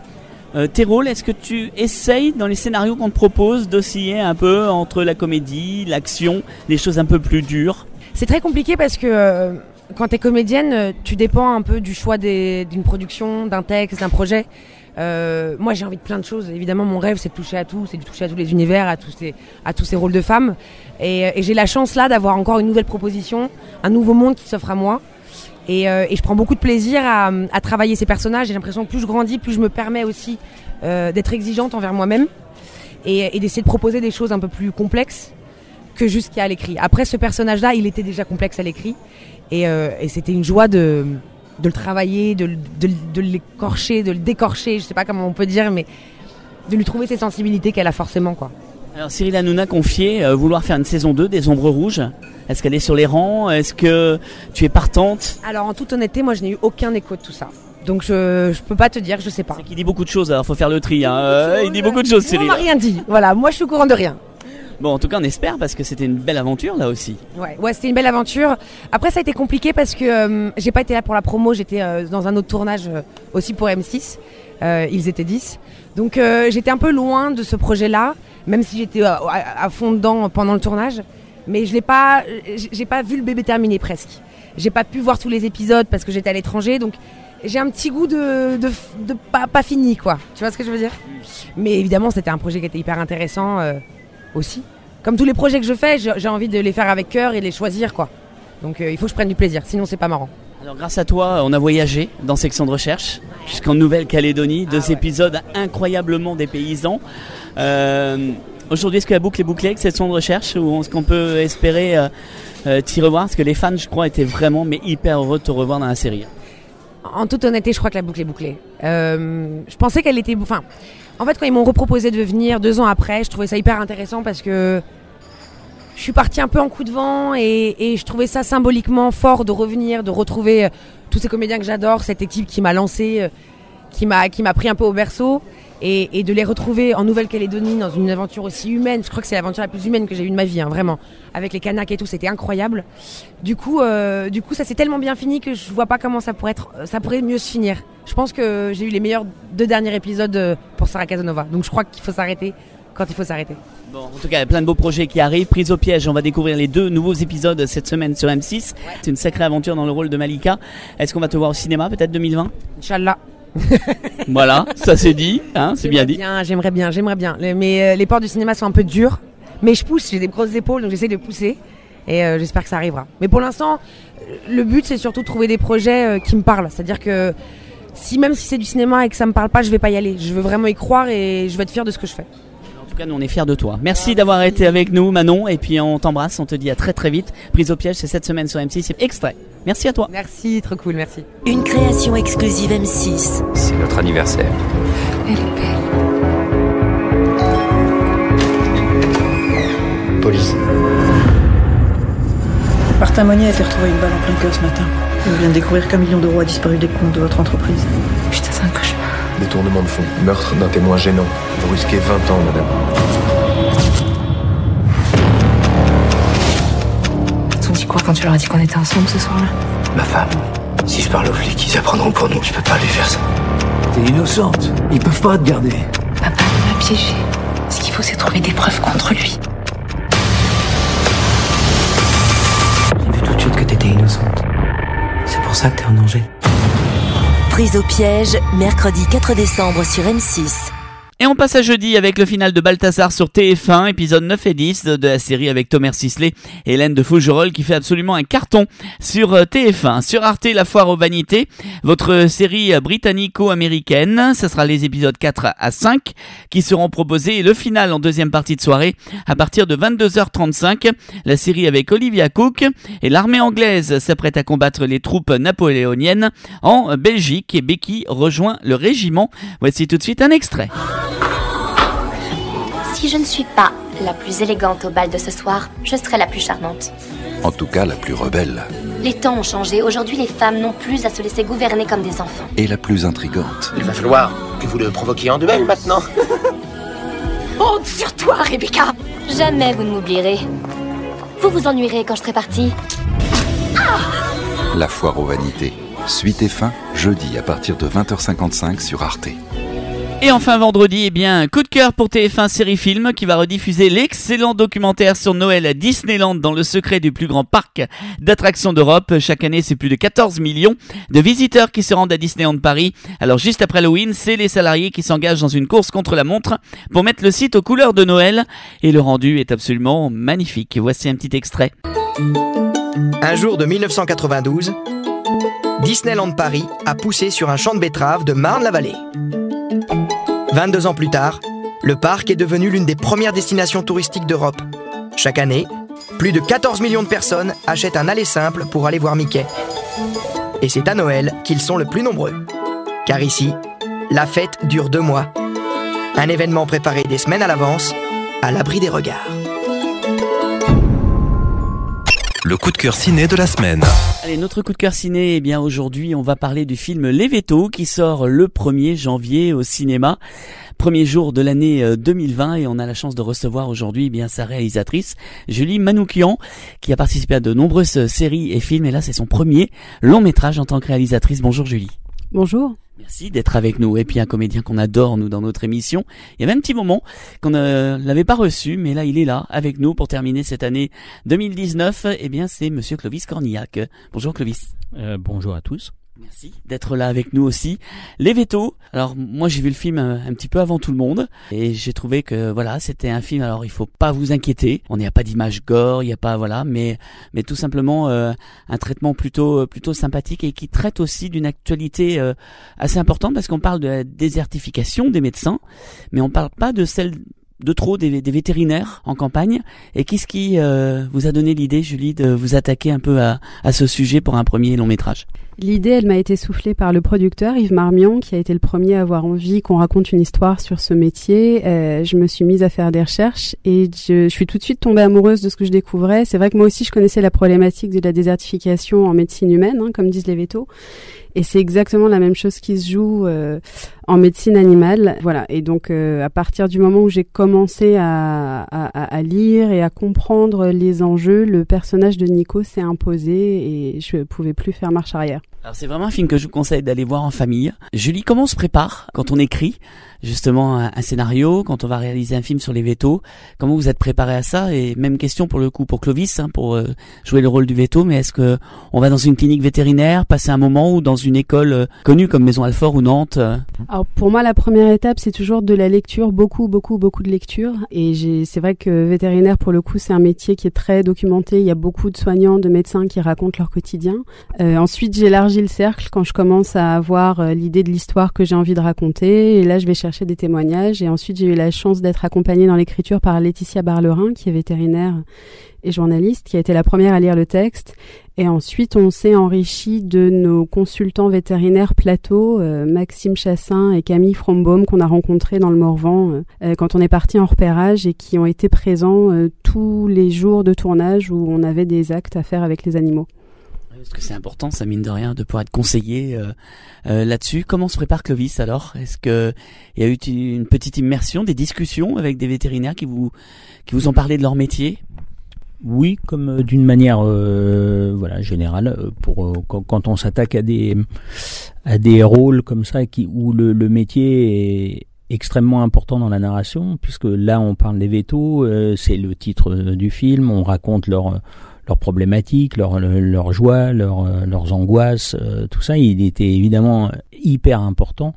tes rôles? Est-ce que tu essayes dans les scénarios qu'on te propose d'osciller un peu entre la comédie, l'action, les choses un peu plus dures?
C'est très compliqué parce que quand tu es comédienne, tu dépends un peu du choix d'une production, d'un texte, d'un projet. Moi j'ai envie de plein de choses. Évidemment mon rêve c'est de toucher à tout, c'est de toucher à tous les univers, à tous ces rôles de femmes. Et j'ai la chance là d'avoir encore une nouvelle proposition, un nouveau monde qui s'offre à moi. Et je prends beaucoup de plaisir à travailler ces personnages. J'ai l'impression que plus je grandis, plus je me permets aussi d'être exigeante envers moi-même et d'essayer de proposer des choses un peu plus complexes que juste ce qu'il y a à l'écrit. Après, ce personnage-là, il était déjà complexe à l'écrit et c'était une joie de le travailler, de l'écorcher, de le décorcher, je sais pas comment on peut dire, mais de lui trouver ses sensibilités qu'elle a forcément, quoi.
Alors Cyril Hanouna confiait vouloir faire une saison 2 des Ombres Rouges. Est-ce qu'elle est sur les rangs? Est-ce que tu es partante?
Alors en toute honnêteté, moi je n'ai eu aucun écho de tout ça. Donc je peux pas te dire, je sais pas.
C'est qu'il dit beaucoup de choses, alors faut faire le tri. Hein. Il dit beaucoup de choses, Cyril.
On m'a rien dit, voilà, moi je suis au courant de rien.
Bon, en tout cas on espère parce que c'était une belle aventure là aussi.
Ouais, c'était une belle aventure. Après ça a été compliqué parce que j'ai pas été là pour la promo, j'étais dans un autre tournage aussi pour M6. Ils étaient 10. Donc j'étais un peu loin de ce projet-là, même si j'étais à fond dedans pendant le tournage. Mais j'ai pas vu le bébé terminer presque. J'ai pas pu voir tous les épisodes parce que j'étais à l'étranger, donc j'ai un petit goût de pas fini, quoi. Tu vois ce que je veux dire ? Mais évidemment, c'était un projet qui était hyper intéressant aussi. Comme tous les projets que je fais, j'ai envie de les faire avec cœur et de les choisir, quoi. Donc il faut que je prenne du plaisir, sinon c'est pas marrant.
Alors grâce à toi, on a voyagé dans Section de recherche jusqu'en Nouvelle-Calédonie, 2 épisodes incroyablement dépaysants. Aujourd'hui, est-ce que la boucle est bouclée avec cette sonde de recherche ou est-ce qu'on peut espérer t'y revoir? Parce que les fans, je crois, étaient vraiment hyper heureux de te revoir dans la série.
En toute honnêteté, je crois que la boucle est bouclée. Je pensais qu'elle était... Enfin, en fait, quand ils m'ont reproposé de venir 2 ans après, je trouvais ça hyper intéressant parce que je suis partie un peu en coup de vent et je trouvais ça symboliquement fort de revenir, de retrouver tous ces comédiens que j'adore, cette équipe qui m'a lancée, qui m'a pris un peu au berceau. Et de les retrouver en Nouvelle-Calédonie dans une aventure aussi humaine. Je crois que c'est l'aventure la plus humaine que j'ai eue de ma vie, vraiment. Avec les Kanaks et tout, c'était incroyable. Du coup, ça s'est tellement bien fini que je vois pas comment ça pourrait mieux se finir. Je pense que j'ai eu les meilleurs 2 derniers épisodes pour Sarah Casanova. Donc je crois qu'il faut s'arrêter quand il faut s'arrêter.
Bon, en tout cas, il y a plein de beaux projets qui arrivent. Prise au piège, on va découvrir les 2 nouveaux épisodes cette semaine sur M6. Ouais. C'est une sacrée aventure dans le rôle de Malika. Est-ce qu'on va te voir au cinéma, peut-être 2020 ?
Inch'Allah.
Voilà, ça c'est dit, hein, c'est bien dit.
J'aimerais bien. Mais les portes du cinéma sont un peu dures. Mais je pousse, j'ai des grosses épaules, donc j'essaie de pousser. Et j'espère que ça arrivera. Mais pour l'instant, le but c'est surtout de trouver des projets qui me parlent. C'est-à-dire que même si c'est du cinéma et que ça me parle pas, je vais pas y aller. Je veux vraiment y croire et je veux être fière de ce que je fais.
En tout cas, nous on est fiers de toi. Merci d'avoir été avec nous, Manon. Et puis on t'embrasse, on te dit à très très vite. Prise au piège, c'est cette semaine sur M6, c'est extrait. Merci à toi.
Merci, trop cool, merci.
Une création exclusive M6.
C'est notre anniversaire.
Elle est belle.
Police.
Martin Monnier a été retrouvé une balle en plein cœur ce matin. Je viens de découvrir qu'1 million d'euros a disparu des comptes de votre entreprise.
Putain, c'est un cauchemar.
Détournement de fonds, meurtre d'un témoin gênant. Vous risquez 20 ans, madame.
T'ont dit quoi quand tu leur as dit qu'on était ensemble ce soir-là?
Ma femme. Si je parle aux flics, ils apprendront pour nous. Je peux pas lui faire ça. T'es innocente. Ils peuvent pas te garder.
Papa m'a piégé. Ce qu'il faut, c'est trouver des preuves contre lui.
J'ai vu tout de suite que t'étais innocente. C'est pour ça que t'es en danger.
Prise au piège, mercredi 4 décembre sur M6.
Et on passe à jeudi avec le final de Balthazar sur TF1, épisode 9 et 10 de la série avec Thomas Sisley et Hélène de Fougerolles qui fait absolument un carton sur TF1. Sur Arte, La Foire aux Vanités, votre série britannico-américaine, ça sera les épisodes 4 à 5 qui seront proposés et le final en deuxième partie de soirée à partir de 22h35. La série avec Olivia Cook et l'armée anglaise s'apprête à combattre les troupes napoléoniennes en Belgique et Becky rejoint le régiment. Voici tout de suite un extrait.
Si je ne suis pas la plus élégante au bal de ce soir, je serai la plus charmante.
En tout cas, la plus rebelle.
Les temps ont changé. Aujourd'hui, les femmes n'ont plus à se laisser gouverner comme des enfants.
Et la plus intrigante.
Il va falloir que vous le provoquiez en duel maintenant.
Honte sur toi, Rebecca! Jamais vous ne m'oublierez. Vous vous ennuierez quand je serai partie.
La Foire aux Vanités. Suite et fin, jeudi à partir de 20h55 sur Arte.
Et enfin vendredi, coup de cœur pour TF1 Série Film qui va rediffuser l'excellent documentaire sur Noël à Disneyland dans le secret du plus grand parc d'attractions d'Europe. Chaque année, c'est plus de 14 millions de visiteurs qui se rendent à Disneyland Paris. Alors juste après Halloween, c'est les salariés qui s'engagent dans une course contre la montre pour mettre le site aux couleurs de Noël. Et le rendu est absolument magnifique. Voici un petit extrait.
Un jour de 1992, Disneyland Paris a poussé sur un champ de betteraves de Marne-la-Vallée. 22 ans plus tard, le parc est devenu l'une des premières destinations touristiques d'Europe. Chaque année, plus de 14 millions de personnes achètent un aller simple pour aller voir Mickey. Et c'est à Noël qu'ils sont le plus nombreux. Car ici, la fête dure 2 mois. Un événement préparé des semaines à l'avance, à l'abri des regards.
Le coup de cœur ciné de la semaine.
Allez, notre coup de cœur ciné, aujourd'hui, on va parler du film Les Vétos qui sort le 1er janvier au cinéma. Premier jour de l'année 2020 et on a la chance de recevoir aujourd'hui sa réalisatrice Julie Manoukian qui a participé à de nombreuses séries et films et là c'est son premier long métrage en tant que réalisatrice. Bonjour Julie.
Bonjour.
Merci d'être avec nous. Et puis un comédien qu'on adore, nous, dans notre émission. Il y avait un petit moment qu'on ne l'avait pas reçu, mais là, il est là, avec nous, pour terminer cette année 2019. C'est Monsieur Clovis Cornillac. Bonjour Clovis.
Bonjour à tous.
Merci d'être là avec nous aussi. Les Vétos. Alors moi j'ai vu le film un petit peu avant tout le monde et j'ai trouvé que c'était un film. Alors il faut pas vous inquiéter. On n'y a pas d'image gore, il y a pas mais tout simplement un traitement plutôt sympathique et qui traite aussi d'une actualité assez importante parce qu'on parle de la désertification des médecins, mais on parle pas de celle de trop des vétérinaires en campagne. Et qu'est-ce qui vous a donné l'idée, Julie, de vous attaquer un peu à ce sujet pour un premier long métrage ?
L'idée, elle m'a été soufflée par le producteur Yves Marmion, qui a été le premier à avoir envie qu'on raconte une histoire sur ce métier. Je me suis mise à faire des recherches et je suis tout de suite tombée amoureuse de ce que je découvrais. C'est vrai que moi aussi, je connaissais la problématique de la désertification en médecine humaine, comme disent les vétos. Et c'est exactement la même chose qui se joue en médecine animale. Voilà. Et donc, à partir du moment où j'ai commencé à lire et à comprendre les enjeux, le personnage de Nico s'est imposé et je pouvais plus faire marche arrière.
Alors c'est vraiment un film que je vous conseille d'aller voir en famille. Julie, comment on se prépare quand on écrit justement un scénario, quand on va réaliser un film sur les vétos? Comment vous êtes préparé à ça? Et même question pour le coup pour Clovis, pour jouer le rôle du véto, mais est-ce que on va dans une clinique vétérinaire, passer un moment, ou dans une école connue comme Maison Alfort ou Nantes?
Alors pour moi, la première étape, c'est toujours de la lecture, beaucoup de lecture. Et c'est vrai que vétérinaire, pour le coup, c'est un métier qui est très documenté. Il y a beaucoup de soignants, de médecins qui racontent leur quotidien. Ensuite, j'élargis le cercle quand je commence à avoir l'idée de l'histoire que j'ai envie de raconter. Et là, je vais chercher des témoignages. Et ensuite, j'ai eu la chance d'être accompagnée dans l'écriture par Laetitia Barlerin, qui est vétérinaire et journaliste, qui a été la première à lire le texte. Et ensuite, on s'est enrichi de nos consultants vétérinaires plateau, Maxime Chassin et Camille Frombaum, qu'on a rencontrés dans le Morvan quand on est parti en repérage, et qui ont été présents tous les jours de tournage où on avait des actes à faire avec les animaux.
Parce que c'est important, ça mine de rien, de pouvoir être conseillé là-dessus. Comment se prépare Clovis alors? Est-ce que il y a eu une petite immersion, des discussions avec des vétérinaires qui vous ont parlé de leur métier?
Oui, comme d'une manière générale, quand on s'attaque à des rôles comme ça où le métier est extrêmement important dans la narration, puisque là on parle des vétos, c'est le titre du film, on raconte leurs problématiques, leurs joies, leurs angoisses, tout ça. Il était évidemment hyper important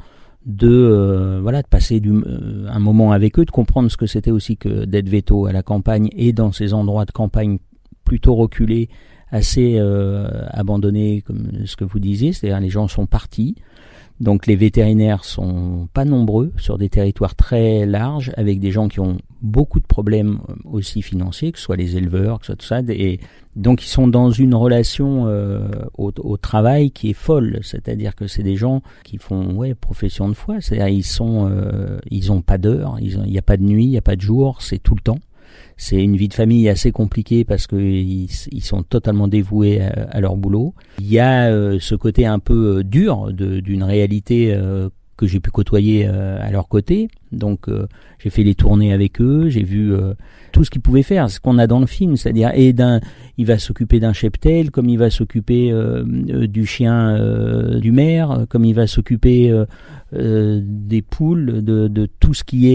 de passer un moment avec eux, de comprendre ce que c'était aussi que d'être véto à la campagne et dans ces endroits de campagne plutôt reculés, assez abandonnés, comme ce que vous disiez, c'est-à-dire les gens sont partis. Donc les vétérinaires sont pas nombreux sur des territoires très larges, avec des gens qui ont beaucoup de problèmes aussi financiers, que ce soit les éleveurs, que ce soit tout ça, et donc ils sont dans une relation au travail qui est folle, c'est-à-dire que c'est des gens qui font profession de foi, c'est-à-dire ils ont pas d'heure, il y a pas de nuit, il y a pas de jour, c'est tout le temps. C'est une vie de famille assez compliquée parce que ils sont totalement dévoués à leur boulot. Il y a ce côté un peu dur d'une réalité que j'ai pu côtoyer à leur côté. Donc j'ai fait les tournées avec eux, j'ai vu tout ce qu'ils pouvaient faire, ce qu'on a dans le film, c'est-à-dire il va s'occuper d'un cheptel, comme il va s'occuper du chien du maire, comme il va s'occuper des poules, de tout ce qui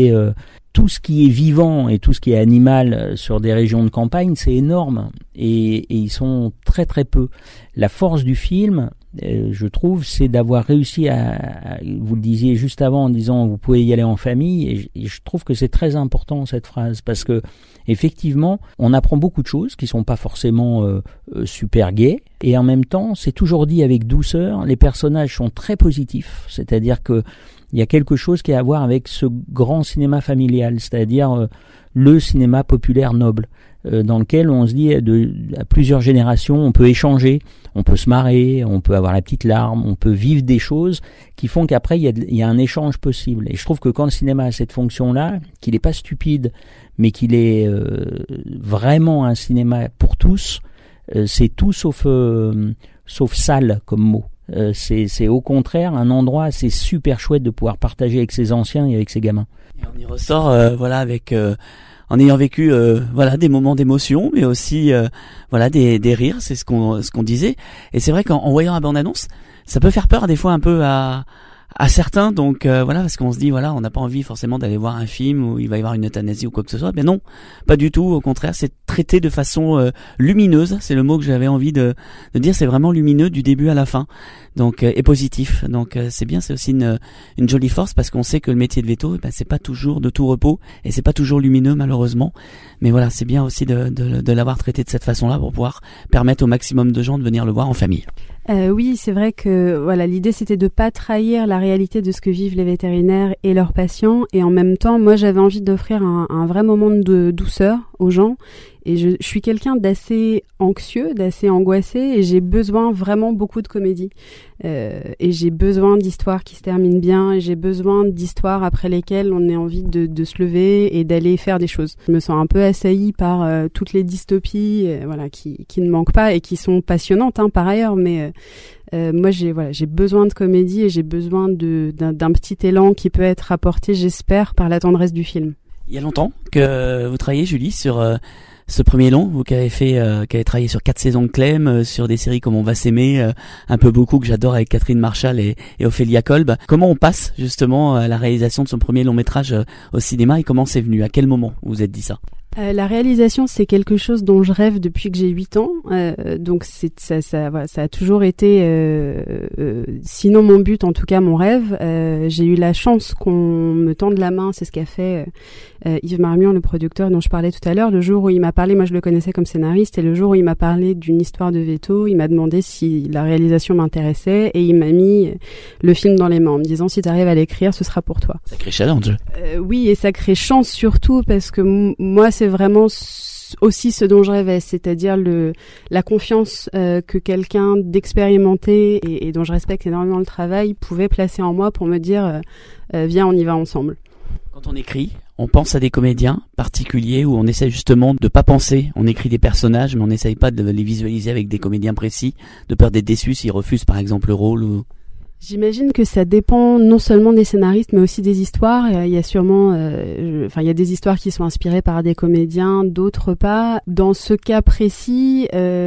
est vivant et tout ce qui est animal sur des régions de campagne, c'est énorme, et ils sont très très peu. La force du film, je trouve, c'est d'avoir réussi vous le disiez juste avant en disant vous pouvez y aller en famille, et je trouve que c'est très important cette phrase, parce que effectivement on apprend beaucoup de choses qui sont pas forcément super gaies, et en même temps c'est toujours dit avec douceur, les personnages sont très positifs, c'est-à-dire que il y a quelque chose qui a à voir avec ce grand cinéma familial, c'est-à-dire le cinéma populaire noble, dans lequel on se dit à plusieurs générations, on peut échanger, on peut se marrer, on peut avoir la petite larme, on peut vivre des choses qui font qu'après il y a un échange possible. Et je trouve que quand le cinéma a cette fonction-là, qu'il n'est pas stupide, mais qu'il est vraiment un cinéma pour tous, c'est tout sauf sale comme mot. C'est au contraire un endroit, c'est super chouette de pouvoir partager avec ses anciens et avec ses gamins.
Et on y ressort avec en ayant vécu des moments d'émotion, mais aussi des rires, c'est ce qu'on disait. Et c'est vrai qu'en voyant la bande-annonce, ça peut faire peur des fois un peu à certains, donc parce qu'on se dit on n'a pas envie forcément d'aller voir un film où il va y avoir une euthanasie ou quoi que ce soit. Mais non, pas du tout, au contraire, c'est traité de façon lumineuse, c'est le mot que j'avais envie de dire, c'est vraiment lumineux du début à la fin, donc et positif. Donc c'est bien, c'est aussi une jolie force, parce qu'on sait que le métier de véto, c'est pas toujours de tout repos, et c'est pas toujours lumineux malheureusement, mais c'est bien aussi de l'avoir traité de cette façon-là pour pouvoir permettre au maximum de gens de venir le voir en famille.
Oui, c'est vrai que voilà, l'idée c'était de pas trahir la réalité de ce que vivent les vétérinaires et leurs patients, et en même temps, moi j'avais envie d'offrir un vrai moment de douceur aux gens. Et je suis quelqu'un d'assez anxieux, d'assez angoissé, et j'ai besoin vraiment beaucoup de comédie. Et j'ai besoin d'histoires qui se terminent bien, et j'ai besoin d'histoires après lesquelles on ait envie de se lever et d'aller faire des choses. Je me sens un peu assaillie par toutes les dystopies, voilà, qui ne manquent pas et qui sont passionnantes, hein, par ailleurs, mais moi j'ai besoin de comédie, et j'ai besoin d'un petit élan qui peut être apporté, j'espère, par la tendresse du film.
Il y a longtemps que vous travaillez, Julie, sur ce premier long, vous qui avez travaillé sur 4 saisons de Clem, sur des séries comme On va s'aimer, un peu beaucoup, que j'adore, avec Catherine Marshall et Ophélia Kolb. Comment on passe justement à la réalisation de son premier long métrage au cinéma, et comment c'est venu? À quel moment vous vous êtes dit ça?
La réalisation, c'est quelque chose dont je rêve depuis que j'ai 8 ans, donc ça a toujours été, sinon mon but, en tout cas mon rêve. J'ai eu la chance qu'on me tende la main, c'est ce qu'a fait Yves Marmion, le producteur dont je parlais tout à l'heure. Le jour où il m'a parlé, moi je le connaissais comme scénariste, et le jour où il m'a parlé d'une histoire de veto, il m'a demandé si la réalisation m'intéressait, et il m'a mis le film dans les mains en me disant: si t'arrives à l'écrire, ce sera pour toi.
Sacré challenge.
Oui, et sacrée chance surtout, parce que moi c'est vraiment aussi ce dont je rêvais, c'est-à-dire la confiance que quelqu'un d'expérimenté et dont je respecte énormément le travail pouvait placer en moi pour me dire viens, on y va ensemble.
Quand on écrit, on pense à des comédiens particuliers, où on essaie justement de pas penser. On écrit des personnages, mais on n'essaye pas de les visualiser avec des comédiens précis, de peur d'être déçu s'ils refusent par exemple le rôle ou...
J'imagine que ça dépend non seulement des scénaristes, mais aussi des histoires. Il y a sûrement, il y a des histoires qui sont inspirées par des comédiens, d'autres pas. Dans ce cas précis,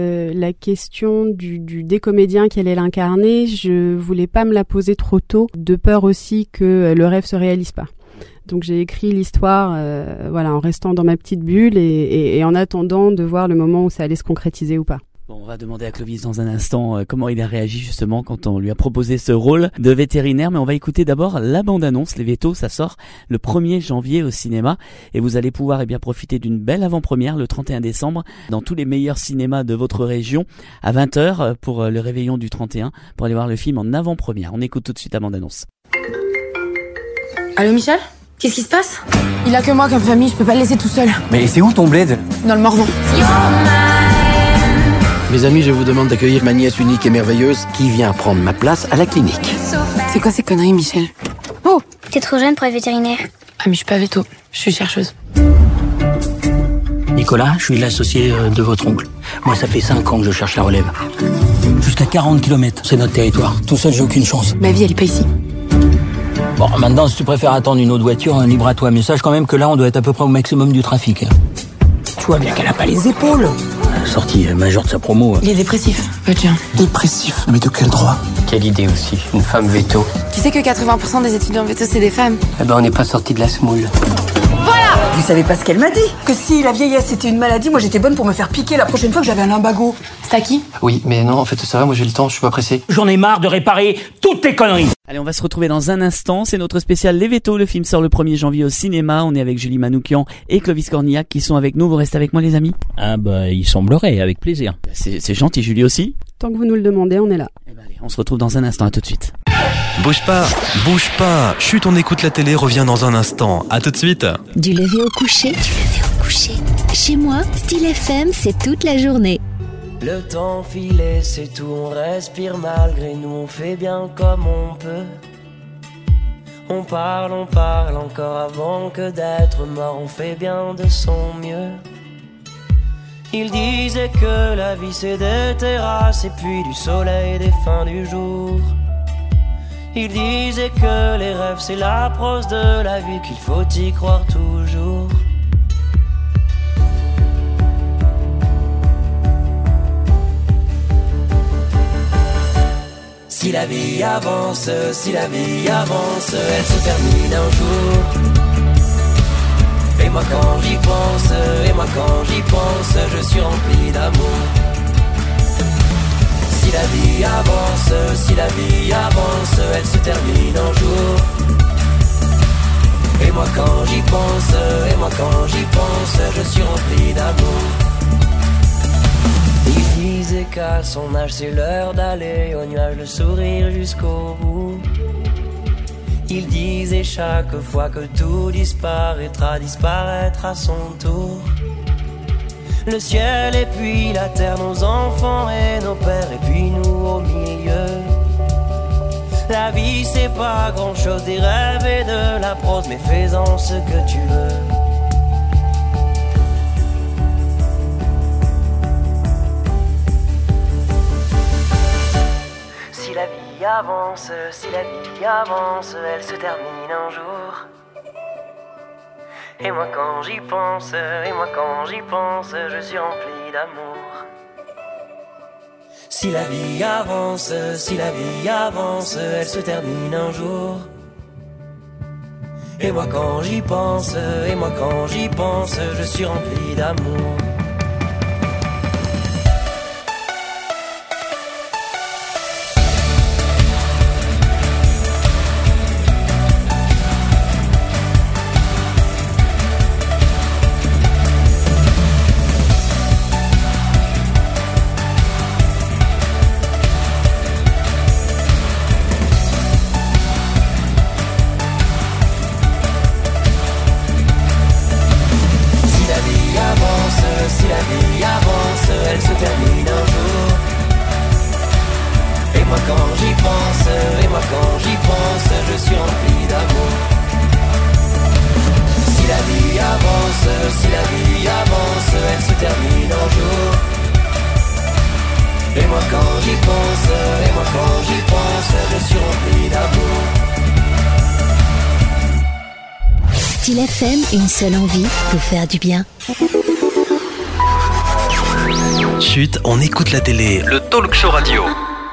la question des comédiens qui allaient l'incarner, je voulais pas me la poser trop tôt, de peur aussi que le rêve se réalise pas. Donc j'ai écrit l'histoire, en restant dans ma petite bulle et en attendant de voir le moment où ça allait se concrétiser ou pas.
Bon, on va demander à Clovis dans un instant comment il a réagi justement quand on lui a proposé ce rôle de vétérinaire, mais on va écouter d'abord la bande-annonce. Les Vétos, ça sort le 1er janvier au cinéma, et vous allez pouvoir profiter d'une belle avant-première le 31 décembre dans tous les meilleurs cinémas de votre région à 20h pour le réveillon du 31, pour aller voir le film en avant-première. On écoute tout de suite la bande-annonce.
Allô Michel ? Qu'est-ce qui se passe ? Il a que moi comme famille, je peux pas le laisser tout seul.
Mais c'est où ton bled ?
Dans le Morvan.
Mes amis, je vous demande d'accueillir ma nièce unique et merveilleuse qui vient prendre ma place à la clinique.
C'est quoi ces conneries, Michel ?
Oh, t'es trop jeune pour être vétérinaire.
Ah mais je suis pas véto, je suis chercheuse.
Nicolas, je suis l'associé de votre oncle. Moi, ça fait 5 ans que je cherche la relève. Jusqu'à 40 km, c'est notre territoire. Tout seul, j'ai aucune chance.
Ma vie, elle est pas ici.
Bon, maintenant, si tu préfères attendre une autre voiture, libre à toi. Mais sache quand même que là, on doit être à peu près au maximum du trafic. Tu vois bien qu'elle a pas les épaules. Sortie majeure de sa promo.
Il est dépressif, votre chien.
Dépressif ? Mais de quel droit ?
Quelle idée aussi, une femme véto.
Tu sais que 80% des étudiants véto, c'est des femmes.
Eh ben, on n'est pas sorti de la semoule.
Voilà !
Vous savez pas ce qu'elle m'a dit ? Que si la vieillesse c'était une maladie, moi j'étais bonne pour me faire piquer la prochaine fois que j'avais un lumbago.
C'est à qui ?
Oui, mais non, en fait, ça va, moi j'ai le temps, je suis pas pressé. J'en ai marre de réparer toutes tes conneries.
Allez, on va se retrouver dans un instant. C'est notre spécial Les Vétos. Le film sort le 1er janvier au cinéma. On est avec Julie Manoukian et Clovis Cornillac qui sont avec nous. Vous restez avec moi, les amis ?
Ah bah, il semblerait, avec plaisir.
C'est gentil, Julie aussi.
Tant que vous nous le demandez, on est là.
Allez, on se retrouve dans un instant. À tout de suite.
Bouge pas. Chut, on écoute la télé, revient dans un instant. À tout de suite.
Du lever au coucher. Chez moi, Style FM, c'est toute la journée.
Le temps filé, c'est tout, on respire malgré nous, on fait bien comme on peut. On parle encore avant que d'être mort, on fait bien de son mieux. Il disait que la vie c'est des terrasses et puis du soleil des fins du jour. Il disait que les rêves c'est la prose de la vie, qu'il faut y croire toujours. Si la vie avance, elle se termine un jour. Et moi quand j'y pense, je suis rempli d'amour. Si la vie avance, elle se termine un jour. Et moi quand j'y pense, je suis rempli d'amour. disait qu'à son âge c'est l'heure d'aller au nuage, le sourire jusqu'au bout. Il disait chaque fois que tout disparaîtra, disparaître à son tour. Le ciel et puis la terre, nos enfants et nos pères, et puis nous au milieu. La vie c'est pas grand chose, des rêves et de la prose, mais fais-en ce que tu veux. Si la vie avance, si la vie avance, elle se termine un jour. Et moi quand j'y pense, je suis rempli d'amour. Si la vie avance, elle se termine un jour. Et moi quand j'y pense, je suis rempli d'amour.
Style FM, une seule envie, vous faire du bien.
Chut, on écoute la télé. Le talk show radio.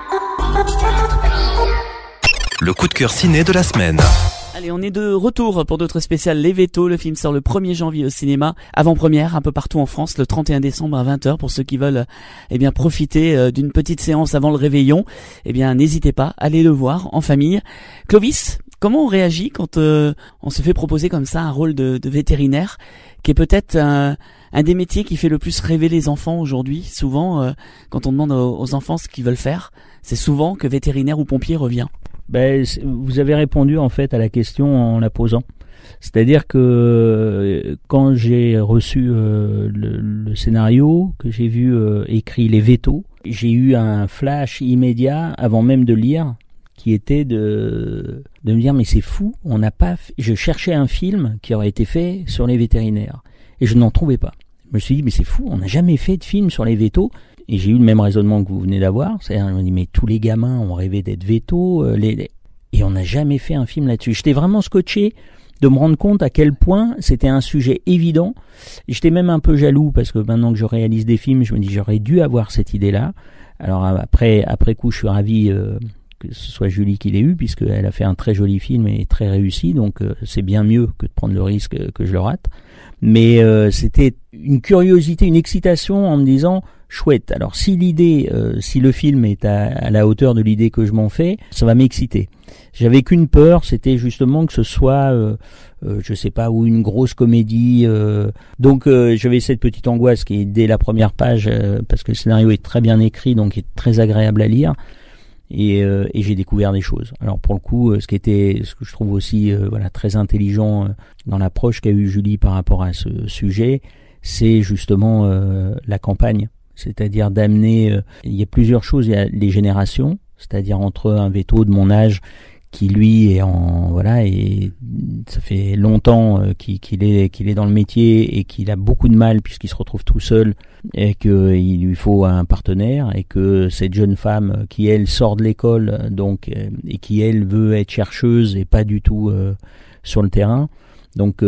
Le coup de cœur ciné de la semaine.
Allez, on est de retour pour notre spécial Les Vétos. Le film sort le 1er janvier au cinéma. Avant-première un peu partout en France le 31 décembre à 20h pour ceux qui veulent profiter d'une petite séance avant le réveillon. N'hésitez pas, allez le voir en famille. Clovis, comment on réagit quand on se fait proposer comme ça un rôle de vétérinaire qui est peut-être un des métiers qui fait le plus rêver les enfants aujourd'hui. Souvent, quand on demande aux enfants ce qu'ils veulent faire, c'est souvent que vétérinaire ou pompier revient.
Vous avez répondu en fait à la question en la posant. C'est-à-dire que quand j'ai reçu le scénario, que j'ai vu écrit Les Vétos, j'ai eu un flash immédiat avant même de lire, qui était de me dire mais c'est fou, je cherchais un film qui aurait été fait sur les vétérinaires et je n'en trouvais pas. Je me suis dit mais c'est fou, on n'a jamais fait de film sur les vétos. Et j'ai eu le même raisonnement que vous venez d'avoir, c'est-à-dire je me dis mais tous les gamins ont rêvé d'être vétos, et on n'a jamais fait un film là-dessus. J'étais vraiment scotché de me rendre compte à quel point c'était un sujet évident. Et j'étais même un peu jaloux parce que maintenant que je réalise des films, je me dis j'aurais dû avoir cette idée-là. Alors après coup, je suis ravi que ce soit Julie qui l'ait eu, puisqu'elle a fait un très joli film et très réussi, donc c'est bien mieux que de prendre le risque que je le rate. Mais c'était une curiosité, une excitation en me disant chouette. Alors si le film est à la hauteur de l'idée que je m'en fais, ça va m'exciter. J'avais qu'une peur, c'était justement que ce soit, je sais pas, ou une grosse comédie. Donc j'avais cette petite angoisse qui est dès la première page, parce que le scénario est très bien écrit, donc il est très agréable à lire. Et j'ai découvert des choses. Alors pour le coup, ce que je trouve aussi très intelligent dans l'approche qu'a eu Julie par rapport à ce sujet, c'est justement la campagne. C'est-à-dire d'amener, il y a plusieurs choses, il y a les générations, c'est-à-dire entre un véto de mon âge qui lui est et ça fait longtemps qu'il est dans le métier et qu'il a beaucoup de mal puisqu'il se retrouve tout seul et qu'il lui faut un partenaire, et que cette jeune femme qui elle sort de l'école donc et qui elle veut être chercheuse et pas du tout sur le terrain, donc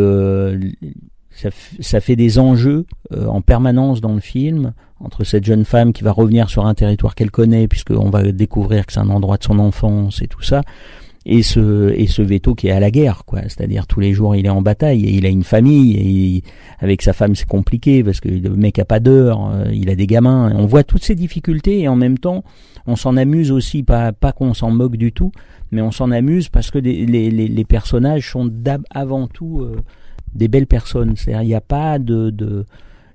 ça fait des enjeux en permanence dans le film entre cette jeune femme qui va revenir sur un territoire qu'elle connaît puisqu'on va découvrir que c'est un endroit de son enfance et tout ça, et ce véto qui est à la guerre, quoi. C'est-à-dire tous les jours il est en bataille et il a une famille, et avec sa femme c'est compliqué parce que le mec a pas d'heure, il a des gamins. On voit toutes ces difficultés et en même temps on s'en amuse aussi, pas qu'on s'en moque du tout, mais on s'en amuse parce que les personnages sont avant tout des belles personnes. C'est-à-dire il n'y a pas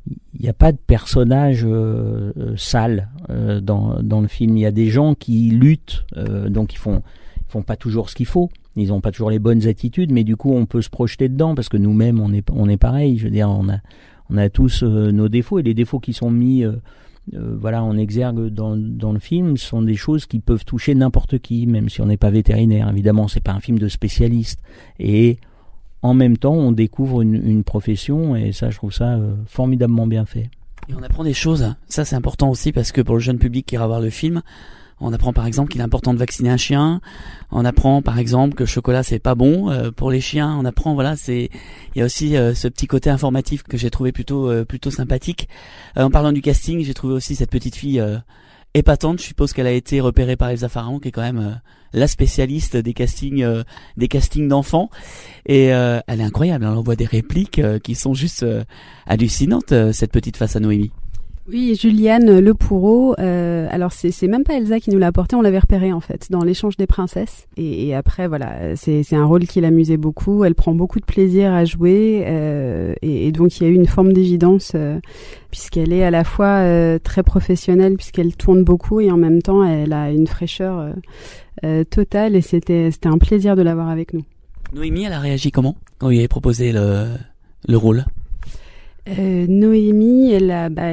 il n'y a pas de personnage sale dans le film. Il y a des gens qui luttent, donc ils font pas toujours ce qu'il faut. Ils n'ont pas toujours les bonnes attitudes, mais du coup on peut se projeter dedans parce que nous-mêmes on est pareil. Je veux dire, on a tous nos défauts, et les défauts qui sont mis en exergue dans le film sont des choses qui peuvent toucher n'importe qui, même si on n'est pas vétérinaire. Évidemment, c'est pas un film de spécialiste, et en même temps on découvre une profession, et ça, je trouve ça formidablement bien fait.
Et on apprend des choses, ça c'est important aussi, parce que pour le jeune public qui ira voir le film, on apprend par exemple qu'il est important de vacciner un chien. On apprend par exemple que le chocolat c'est pas bon pour les chiens. On apprend, il y a aussi ce petit côté informatif que j'ai trouvé plutôt sympathique. En parlant du casting, j'ai trouvé aussi cette petite fille épatante. Je suppose qu'elle a été repérée par Elsa Pharaon, qui est quand même la spécialiste des castings d'enfants. Et elle est incroyable. Elle envoie des répliques qui sont juste hallucinantes. Cette petite face à Noémie.
Oui, Juliane Le Pourreau. Alors c'est même pas Elsa qui nous l'a apporté, on l'avait repéré en fait dans l'échange des princesses. Et après voilà, c'est un rôle qui l'amusait beaucoup. Elle prend beaucoup de plaisir à jouer, et donc il y a eu une forme d'évidence puisqu'elle est à la fois très professionnelle, puisqu'elle tourne beaucoup, et en même temps elle a une fraîcheur totale, et c'était un plaisir de l'avoir avec nous.
Noémie, elle a réagi comment quand il avait proposé le rôle?
Noémie, elle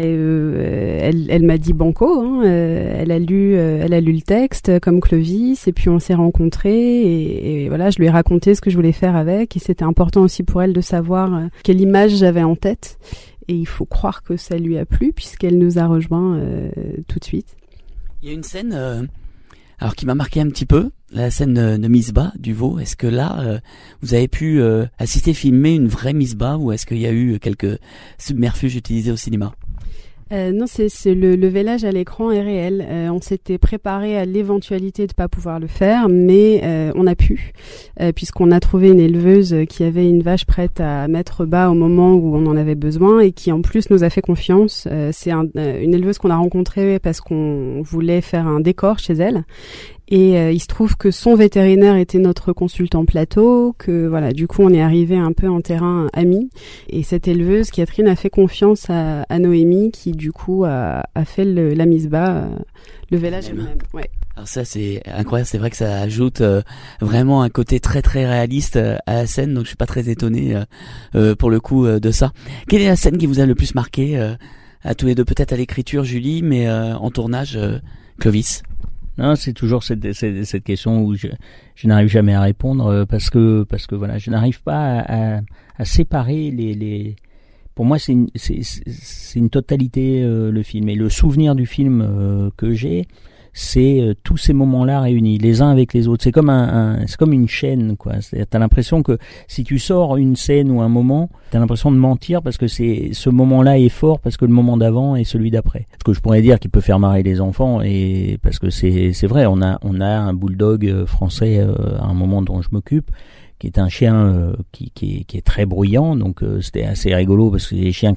m'a dit banco, hein. Elle a lu le texte comme Clovis, et puis on s'est rencontrés, et voilà, je lui ai raconté ce que je voulais faire avec, et c'était important aussi pour elle de savoir quelle image j'avais en tête, et il faut croire que ça lui a plu puisqu'elle nous a rejoints tout de suite.
Il y a une scène alors qui m'a marqué un petit peu, la scène de Misbah du veau. Est-ce que là, vous avez pu assister, filmer une vraie Misbah, ou est-ce qu'il y a eu quelques submerfuges utilisés au cinéma?
Non, c'est le vélage à l'écran est réel. On s'était préparé à l'éventualité de pas pouvoir le faire, mais on a pu, puisqu'on a trouvé une éleveuse qui avait une vache prête à mettre bas au moment où on en avait besoin, et qui en plus nous a fait confiance. C'est une éleveuse qu'on a rencontrée parce qu'on voulait faire un décor chez elle. Et il se trouve que son vétérinaire était notre consultant plateau, que voilà, du coup on est arrivé un peu en terrain ami. Et cette éleveuse, Catherine, a fait confiance à Noémie, qui du coup a fait la Misbah, le vélage elle-même. Ouais.
Alors ça c'est incroyable, c'est vrai que ça ajoute vraiment un côté très très réaliste à la scène, donc je suis pas très étonné pour le coup de ça. Quelle est la scène qui vous a le plus marqué à tous les deux, peut-être à l'écriture Julie, mais en tournage Clovis?
Non, c'est toujours cette question où je n'arrive jamais à répondre, parce que voilà, je n'arrive pas à séparer les. Pour moi, c'est une totalité le film, et le souvenir du film que j'ai, c'est tous ces moments-là réunis, les uns avec les autres. C'est comme c'est comme une chaîne, quoi. T'as l'impression que si tu sors une scène ou un moment, t'as l'impression de mentir, parce que ce moment-là est fort, parce que le moment d'avant est celui d'après. Ce que je pourrais dire qui peut faire marrer les enfants, et parce que c'est vrai, on a un bulldog français à un moment dont je m'occupe, qui est un chien qui est très bruyant, donc c'était assez rigolo, parce que c'est des chiens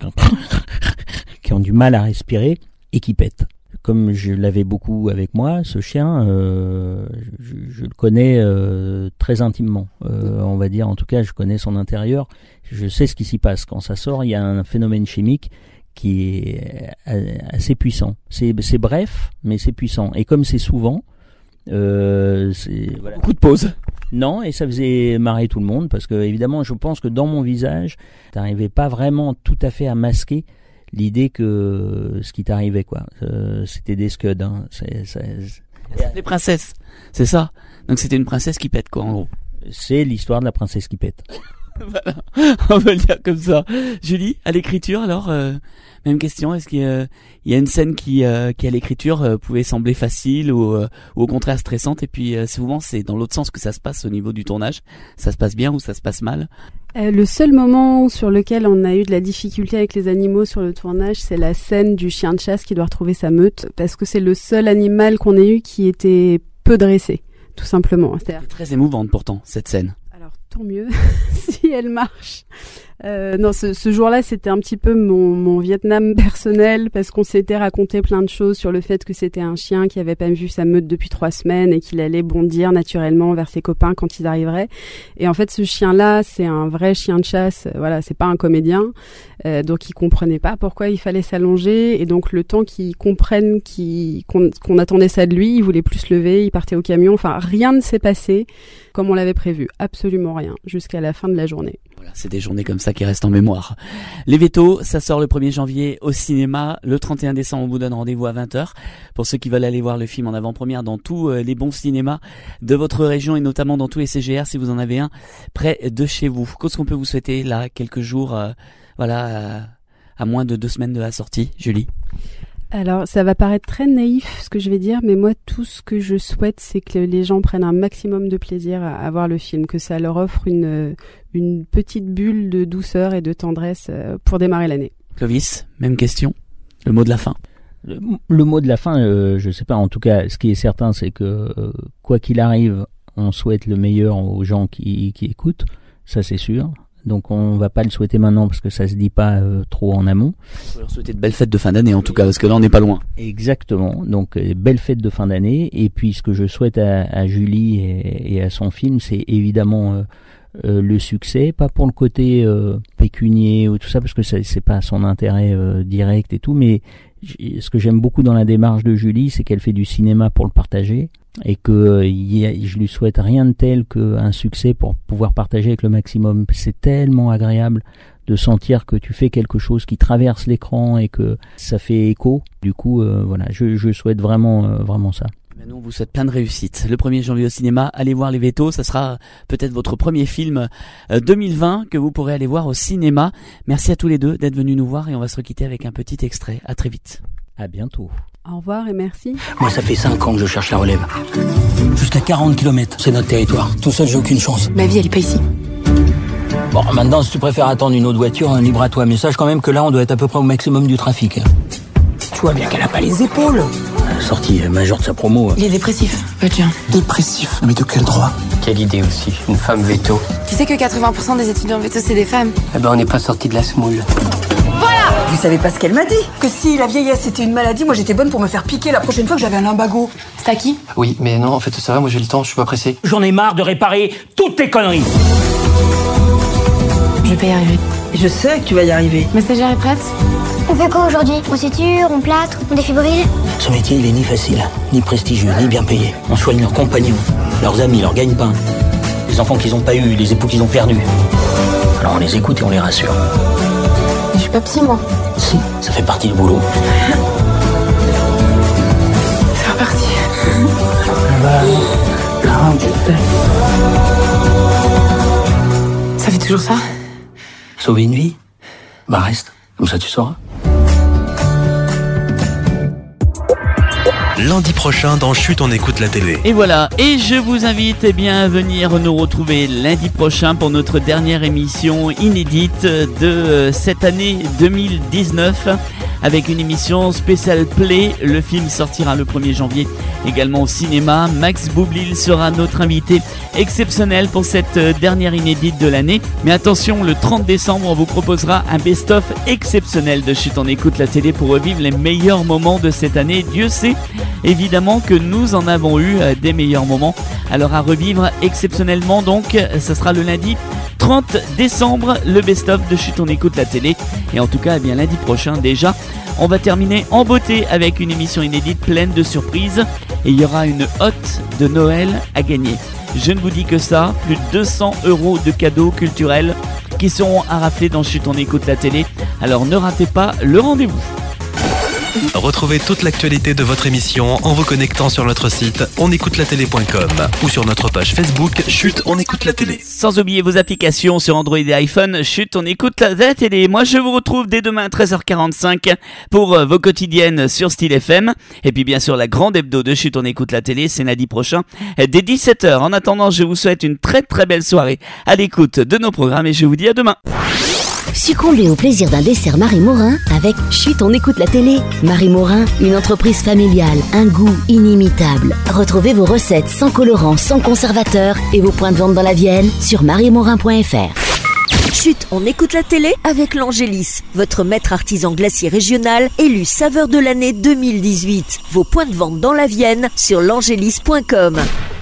qui ont du mal à respirer et qui pètent. Comme je l'avais beaucoup avec moi, ce chien, je le connais très intimement. On va dire, en tout cas, je connais son intérieur. Je sais ce qui s'y passe. Quand ça sort, il y a un phénomène chimique qui est assez puissant. C'est bref, mais c'est puissant. Et comme c'est souvent, voilà.
Beaucoup de pauses.
Non, et ça faisait marrer tout le monde, parce que évidemment, je pense que dans mon visage, t'arrivais pas vraiment tout à fait à masquer l'idée que ce qui t'arrivait, quoi. C'était des scuds, hein.
Les princesses, c'est ça. Donc c'était une princesse qui pète, quoi, en gros.
C'est l'histoire de la princesse qui pète.
Voilà, on va le dire comme ça. Julie, à l'écriture, alors, même question. Est-ce qu'il y a une scène qui à l'écriture pouvait sembler facile ou au contraire stressante, et puis souvent c'est dans l'autre sens que ça se passe au niveau du tournage. Ça se passe bien ou ça se passe mal?
Le seul moment sur lequel on a eu de la difficulté avec les animaux sur le tournage, c'est la scène du chien de chasse qui doit retrouver sa meute, parce que c'est le seul animal qu'on ait eu qui était peu dressé, tout simplement.
C'est très émouvante pourtant, cette scène.
Alors tant mieux si elle marche. Non, ce jour-là, c'était un petit peu mon Vietnam personnel, parce qu'on s'était raconté plein de choses sur le fait que c'était un chien qui avait pas vu sa meute depuis 3 semaines et qu'il allait bondir naturellement vers ses copains quand ils arriveraient. Et en fait, ce chien-là, c'est un vrai chien de chasse. Voilà, c'est pas un comédien. Donc, il comprenait pas pourquoi il fallait s'allonger. Et donc, le temps qu'il comprenne qu'on attendait ça de lui, il voulait plus se lever, il partait au camion. Enfin, rien ne s'est passé comme on l'avait prévu. Absolument rien. Jusqu'à la fin de la journée.
Voilà, c'est des journées comme ça qui restent en mémoire. Les Vétos, ça sort le 1er janvier au cinéma. Le 31 décembre, on vous donne rendez-vous à 20h. Pour ceux qui veulent aller voir le film en avant-première dans tous les bons cinémas de votre région et notamment dans tous les CGR si vous en avez un près de chez vous. Qu'est-ce qu'on peut vous souhaiter là, quelques jours, à moins de 2 semaines de la sortie, Julie?
Alors, ça va paraître très naïf ce que je vais dire, mais moi, tout ce que je souhaite, c'est que les gens prennent un maximum de plaisir à voir le film, que ça leur offre une petite bulle de douceur et de tendresse pour démarrer l'année.
Clovis, même question. Le mot de la fin.
Le mot de la fin, je sais pas. En tout cas, ce qui est certain, c'est que quoi qu'il arrive, on souhaite le meilleur aux gens qui écoutent. Ça, c'est sûr. Donc on va pas le souhaiter maintenant parce que ça se dit pas trop en amont.
On va leur souhaiter de belles fêtes de fin d'année en tout cas, parce que là on n'est pas loin.
Exactement, donc belles fêtes de fin d'année. Et puis ce que je souhaite à Julie et à son film, c'est évidemment le succès, pas pour le côté pécunier ou tout ça, parce que c'est pas son intérêt direct et tout, mais ce que j'aime beaucoup dans la démarche de Julie, c'est qu'elle fait du cinéma pour le partager. Et que je lui souhaite rien de tel qu'un succès pour pouvoir partager avec le maximum. C'est tellement agréable de sentir que tu fais quelque chose qui traverse l'écran et que ça fait écho. Du coup, voilà, je souhaite vraiment ça.
Nous, on vous souhaite plein de réussite. Le 1er janvier au cinéma, allez voir Les Vétos. Ça sera peut-être votre premier film 2020 que vous pourrez aller voir au cinéma. Merci à tous les deux d'être venus nous voir et on va se quitter avec un petit extrait. À très vite.
À bientôt.
Au revoir et merci.
Moi, ça fait 5 ans que je cherche la relève. Jusqu'à 40 km, c'est notre territoire. Tout seul, j'ai aucune chance.
Ma vie, elle est pas ici.
Bon, maintenant, si tu préfères attendre une autre voiture, libre à toi. Mais sache quand même que là, on doit être à peu près au maximum du trafic. Tu vois bien qu'elle a pas les épaules. Sortie major de sa promo.
Il est dépressif, votre chien.
Dépressif? Mais de quel droit?
Quelle idée aussi, une femme veto.
Tu sais que 80% des étudiants veto, c'est des femmes.
Eh ben, on n'est pas sorti de la semoule.
Voilà!
Vous savez pas ce qu'elle m'a dit? Que si la vieillesse c'était une maladie, moi j'étais bonne pour me faire piquer la prochaine fois que j'avais un lumbago.
C'est à qui?
Oui, mais non, en fait, ça va, moi j'ai le temps, je suis pas pressé.
J'en ai marre de réparer toutes tes conneries.
Je vais pas y arriver.
Je sais que tu vas y arriver.
Ma stagiaire est prête?
On fait quoi aujourd'hui? On suture, on plâtre, on défibrille?
Ce métier, il est ni facile, ni prestigieux, ni bien payé. On soigne leurs compagnons, leurs amis, leurs gagne-pain. Les enfants qu'ils ont pas eu, les époux qu'ils ont perdus. Alors on les écoute et on les rassure.
Je suis pas psy, moi.
Si, ça fait partie du boulot.
C'est reparti. Ça fait toujours ça?
Sauver une vie? Bah reste, comme ça tu sauras.
Lundi prochain dans Chut, on écoute la télé.
Et voilà, et je vous invite à venir nous retrouver lundi prochain pour notre dernière émission inédite de cette année 2019 avec une émission spéciale Play. Le film sortira le 1er janvier également au cinéma. Max Boublil sera notre invité exceptionnel pour cette dernière inédite de l'année. Mais attention, le 30 décembre, on vous proposera un best-of exceptionnel de Chut, on écoute la télé pour revivre les meilleurs moments de cette année. Dieu sait évidemment que nous en avons eu des meilleurs moments. Alors à revivre exceptionnellement, donc ça sera le lundi 30 décembre, le best-of de Chut, on écoute la télé. Et en tout cas, lundi prochain déjà, on va terminer en beauté avec une émission inédite pleine de surprises. Et il y aura une hotte de Noël à gagner. Je ne vous dis que ça, plus de 200 € de cadeaux culturels qui seront à rafler dans Chut, on écoute la télé. Alors ne ratez pas le rendez-vous.
Retrouvez toute l'actualité de votre émission en vous connectant sur notre site onécoutelatélé.com ou sur notre page Facebook Chut, on écoute la télé.
Sans oublier vos applications sur Android et iPhone. Chut, on écoute la télé. Moi, je vous retrouve dès demain à 13h45 pour vos quotidiennes sur Style FM. Et puis, bien sûr, la grande hebdo de Chut, on écoute la télé, c'est lundi prochain dès 17h. En attendant, je vous souhaite une très très belle soirée à l'écoute de nos programmes et je vous dis à demain.
Succombez au plaisir d'un dessert Marie Morin avec Chut, on écoute la télé. Marie Morin, une entreprise familiale, un goût inimitable. Retrouvez vos recettes sans colorant, sans conservateur et vos points de vente dans la Vienne sur mariemorin.fr.
Chut, on écoute la télé avec l'Angélis, votre maître artisan glacier régional, élu saveur de l'année 2018. Vos points de vente dans la Vienne sur l'angélis.com.